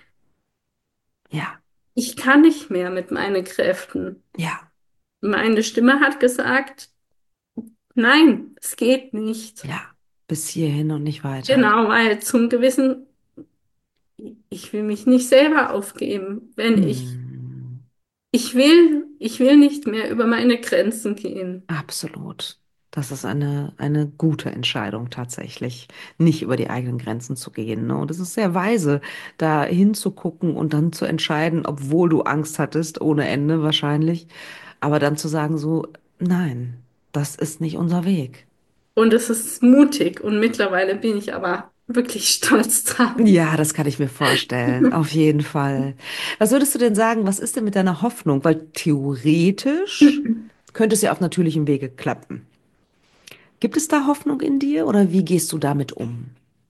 ja, ich kann nicht mehr mit meinen Kräften. ja, Meine Stimme hat gesagt, nein, es geht nicht. ja. Bis hierhin und nicht weiter. Genau, weil zum gewissen, ich will mich nicht selber aufgeben, wenn ich, Mhm. ich will, ich will nicht mehr über meine Grenzen gehen. Absolut. Das ist eine, eine gute Entscheidung tatsächlich, nicht über die eigenen Grenzen zu gehen. Ne? Und es ist sehr weise, da hinzugucken und dann zu entscheiden, obwohl du Angst hattest, ohne Ende wahrscheinlich, aber dann zu sagen so, nein, das ist nicht unser Weg. Und es ist mutig und mittlerweile bin ich aber wirklich stolz drauf. Ja, das kann ich mir vorstellen, auf jeden Fall. Was würdest du denn sagen, was ist denn mit deiner Hoffnung? Weil theoretisch könnte es ja auf natürlichem Wege klappen. Gibt es da Hoffnung in dir oder wie gehst du damit um?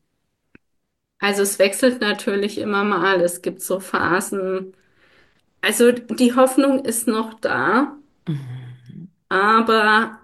Also es wechselt natürlich immer mal. Es gibt so Phasen. Also die Hoffnung ist noch da, Mhm. aber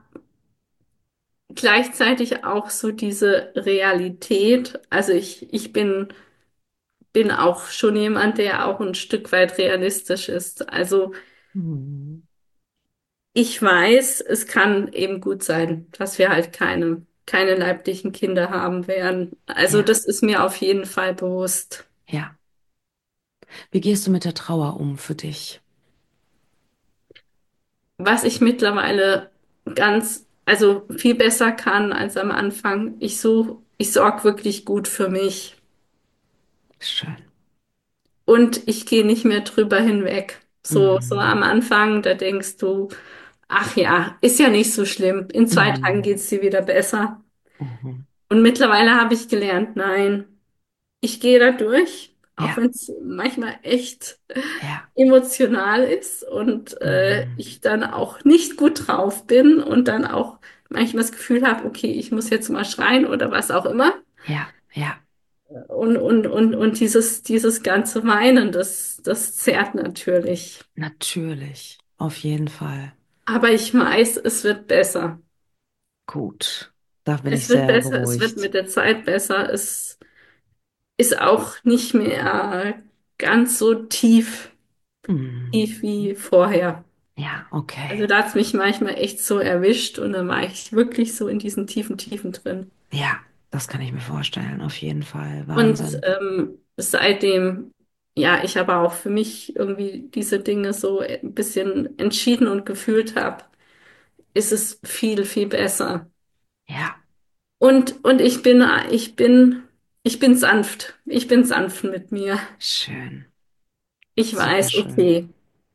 gleichzeitig auch so diese Realität. Also ich, ich bin, bin auch schon jemand, der auch ein Stück weit realistisch ist. Also Mhm. ich weiß, es kann eben gut sein, dass wir halt keine, keine leiblichen Kinder haben werden. Also Ja, das ist mir auf jeden Fall bewusst. ja. Wie gehst du mit der Trauer um für dich? Was ich mittlerweile ganz, also viel besser kann als am Anfang. Ich suche, ich sorge wirklich gut für mich. Schön. Und ich gehe nicht mehr drüber hinweg. So, so Mhm. am Anfang, da denkst du, ach ja, ist ja nicht so schlimm. In zwei Tagen Mhm. geht's dir wieder besser. Mhm. Und mittlerweile habe ich gelernt, nein, ich gehe da durch, auch Ja, wenn es manchmal echt ja. emotional ist und äh, Mhm. ich dann auch nicht gut drauf bin und dann auch manchmal das Gefühl habe, okay, ich muss jetzt mal schreien oder was auch immer. Ja, ja. Und, und, und, und dieses, dieses ganze Weinen, das, das zerrt natürlich. Natürlich. Auf jeden Fall. Aber ich weiß, es wird besser. Gut. Da bin ich Es wird sehr besser, es wird beruhigt. mit der Zeit besser. Es ist auch nicht mehr ganz so tief, Mhm. tief wie vorher. Ja, Also okay. da hat es mich manchmal echt so erwischt und dann war ich wirklich so in diesen tiefen Tiefen drin. Ja, das kann ich mir vorstellen. Auf jeden Fall. Und Wahnsinn. ähm, seitdem, ja, ich aber auch für mich irgendwie diese Dinge so ein bisschen entschieden und gefühlt habe, ist es viel, viel besser. Ja, Und, und ich bin, ich bin, ich bin sanft. Ich bin sanft mit mir. schön. Ich Super weiß, schön. okay,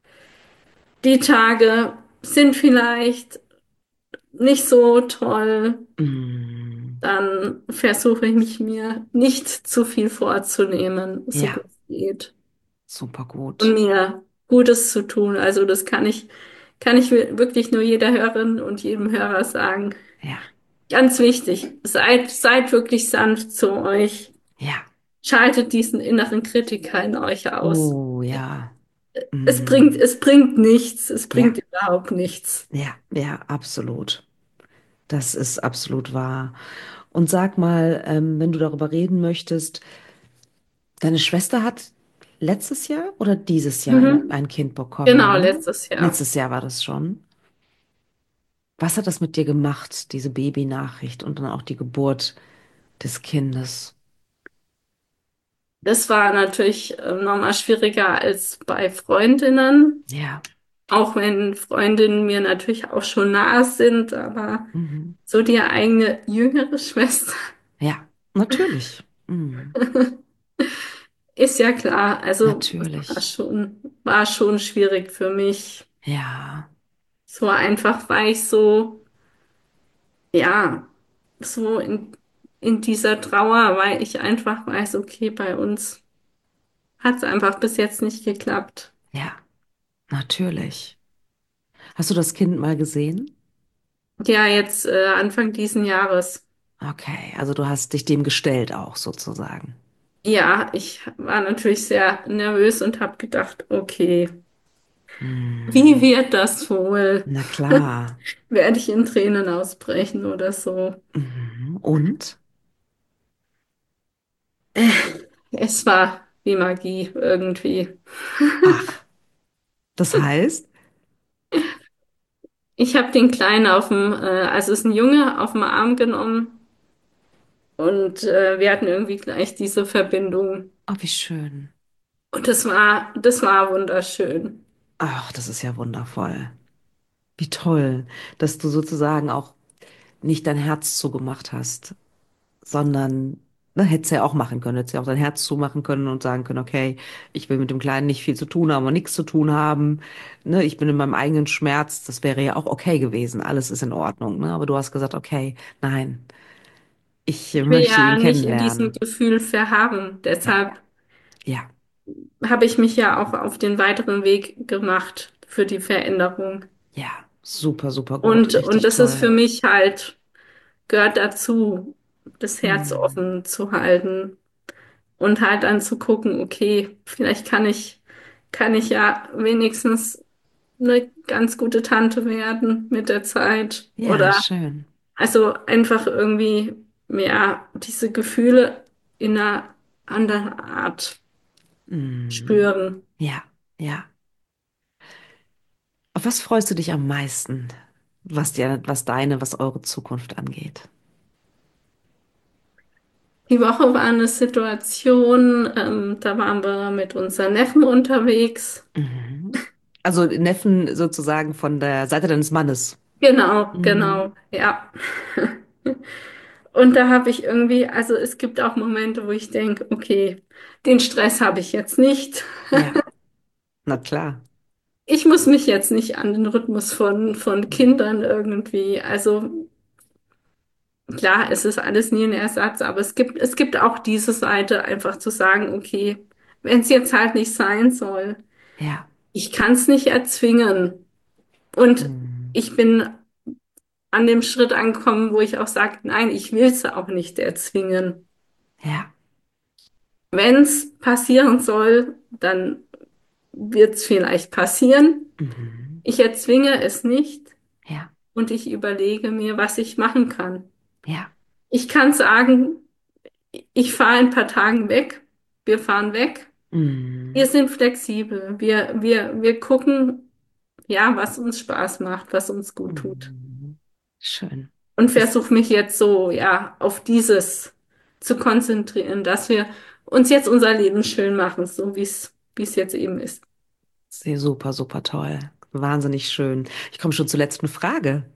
die Tage sind vielleicht nicht so toll. Mhm. Dann versuche ich mich mir nicht zu viel vorzunehmen, so gut Ja, es geht. super Und gut. mir Gutes zu tun. Also das kann ich, kann ich wirklich nur jeder Hörerin und jedem Hörer sagen. Ja, Ganz wichtig, seid, seid wirklich sanft zu euch. ja. Schaltet diesen inneren Kritiker in euch aus. Oh, ja. Es bringt, Mhm. es bringt nichts. Es bringt Ja, überhaupt nichts. ja, ja, absolut. Das ist absolut wahr. Und sag mal, ähm, wenn du darüber reden möchtest, deine Schwester hat letztes Jahr oder dieses Jahr ein, Mhm. ein Kind bekommen, Genau, ne? letztes Jahr. Letztes Jahr war das schon. Was hat das mit dir gemacht, diese Babynachricht und dann auch die Geburt des Kindes? Das war natürlich äh, nochmal schwieriger als bei Freundinnen. Ja, Auch wenn Freundinnen mir natürlich auch schon nahe sind, aber Mhm. so die eigene jüngere Schwester Ja, natürlich. Mhm. ist ja klar. Also es war Natürlich. schon, war schon schwierig für mich. Ja, So einfach, weil ich so, ja, so in, in dieser Trauer, weil ich einfach weiß, okay, bei uns hat es einfach bis jetzt nicht geklappt. ja, natürlich. Hast du das Kind mal gesehen? Ja, jetzt äh, Anfang diesen Jahres. Okay, also du hast dich dem gestellt auch sozusagen. Ja, ich war natürlich sehr nervös und habe gedacht, okay, wie Mhm. wird das wohl? Na klar. Werde ich in Tränen ausbrechen oder so? Mhm. Und? Äh, Es war wie Magie irgendwie. Ach, das heißt? Ich habe den Kleinen auf dem, äh, also es ist ein Junge, auf dem Arm genommen und äh, wir hatten irgendwie gleich diese Verbindung. Oh, wie schön. Und das war, das war wunderschön. Ach, das ist ja wundervoll. Wie toll, dass du sozusagen auch nicht dein Herz zugemacht hast, sondern, ne, hättest ja auch machen können, hättest ja auch dein Herz zumachen können und sagen können, okay, ich will mit dem Kleinen nicht viel zu tun haben und nichts zu tun haben, ne, ich bin in meinem eigenen Schmerz, das wäre ja auch okay gewesen, alles ist in Ordnung, ne, aber du hast gesagt, okay, nein, ich Ich will möchte ihn ja nicht in diesem kennenlernen. Gefühl verharren. Ja, Deshalb ja, habe ich mich ja auch auf den weiteren Weg gemacht für die Veränderung. ja, super, super gut, Und, und richtig das ist toll. für mich halt, gehört dazu, das Herz Hm. offen zu halten und halt dann zu gucken, okay, vielleicht kann ich, kann ich ja wenigstens eine ganz gute Tante werden mit der Zeit. Ja, Oder schön. also einfach irgendwie mehr diese Gefühle in einer anderen Art Hm. spüren. Ja, ja. Auf was freust du dich am meisten, was dir, was deine, was eure Zukunft angeht? Die Woche war eine Situation, ähm, da waren wir mit unseren Neffen unterwegs. Mhm. Also Neffen sozusagen von der Seite deines Mannes. Genau, Mhm. genau, ja. Und da habe ich irgendwie, also es gibt auch Momente, wo ich denke, okay, den Stress habe ich jetzt nicht. Ja, na klar. Ich muss mich jetzt nicht an den Rhythmus von, von Kindern irgendwie, also klar, es ist alles nie ein Ersatz, aber es gibt, es gibt auch diese Seite, einfach zu sagen, okay, wenn es jetzt halt nicht sein soll, Ja. ich kann es nicht erzwingen. Und Mhm. ich bin an dem Schritt angekommen, wo ich auch sage, nein, ich will es auch nicht erzwingen. Ja. Wenn es passieren soll, dann wird es vielleicht passieren. Mhm. Ich erzwinge es nicht Ja. und ich überlege mir, was ich machen kann. Ja. Ich kann sagen, ich fahre in ein paar Tagen weg. Wir fahren weg. Wir Mhm. sind flexibel. Wir, wir, wir gucken, ja, was uns Spaß macht, was uns gut tut. Mhm. Schön. Und Das versuche mich jetzt so, ja, auf dieses zu konzentrieren, dass wir uns jetzt unser Leben schön machen, so wie es, wie es jetzt eben ist. ist ja super, super toll. Wahnsinnig schön. Ich komme schon zur letzten Frage.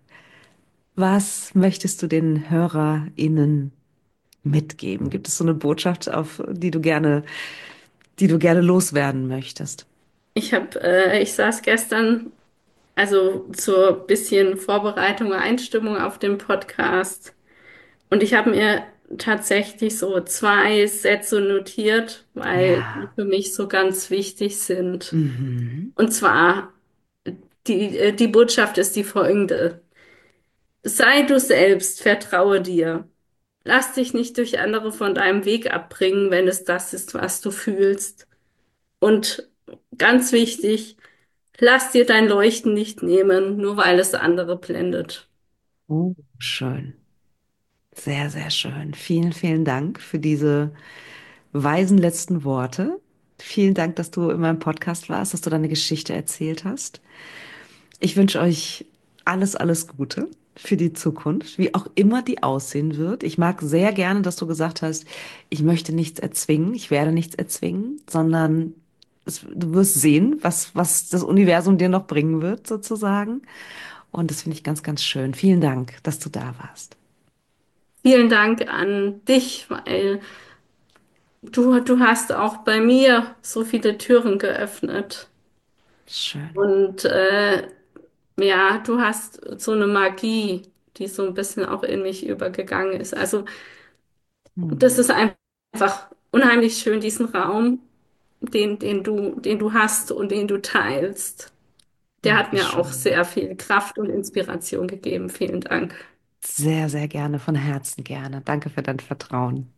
Was möchtest du den HörerInnen mitgeben? Gibt es so eine Botschaft, auf die du gerne, die du gerne loswerden möchtest? Ich habe, äh, ich saß gestern, also zur bisschen Vorbereitung, Einstimmung auf den Podcast. Und ich habe mir tatsächlich so zwei Sätze notiert, weil die Ja. für mich so ganz wichtig sind. Mhm. Und zwar, die, äh, die Botschaft ist die folgende. Sei du selbst, vertraue dir. Lass dich nicht durch andere von deinem Weg abbringen, wenn es das ist, was du fühlst. Und ganz wichtig, lass dir dein Leuchten nicht nehmen, nur weil es andere blendet. Oh, schön. Sehr, sehr schön. Vielen, vielen Dank für diese weisen letzten Worte. Vielen Dank, dass du in meinem Podcast warst, dass du deine Geschichte erzählt hast. Ich wünsche euch alles, alles Gute für die Zukunft, wie auch immer die aussehen wird. Ich mag sehr gerne, dass du gesagt hast, ich möchte nichts erzwingen, ich werde nichts erzwingen, sondern es, du wirst sehen, was, was das Universum dir noch bringen wird, sozusagen. Und das finde ich ganz, ganz schön. Vielen Dank, dass du da warst. Vielen Dank an dich, weil du, du hast auch bei mir so viele Türen geöffnet. Schön. Und äh, ja, du hast so eine Magie, die so ein bisschen auch in mich übergegangen ist. Also das Hm. ist einfach unheimlich schön, diesen Raum, den, den du, den du hast und den du teilst. Der Ach, hat wie mir auch schön. sehr viel Kraft und Inspiration gegeben. Vielen Dank. Sehr, sehr gerne, von Herzen gerne. Danke für dein Vertrauen.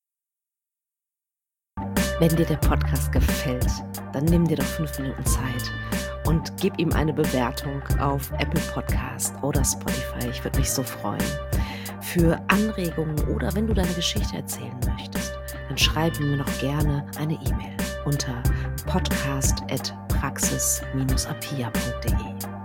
Wenn dir der Podcast gefällt, dann nimm dir doch fünf Minuten Zeit und gib ihm eine Bewertung auf Apple Podcast oder Spotify. Ich würde mich so freuen. Für Anregungen oder wenn du deine Geschichte erzählen möchtest, dann schreib mir noch gerne eine E-Mail unter podcast at praxis apia punkt de.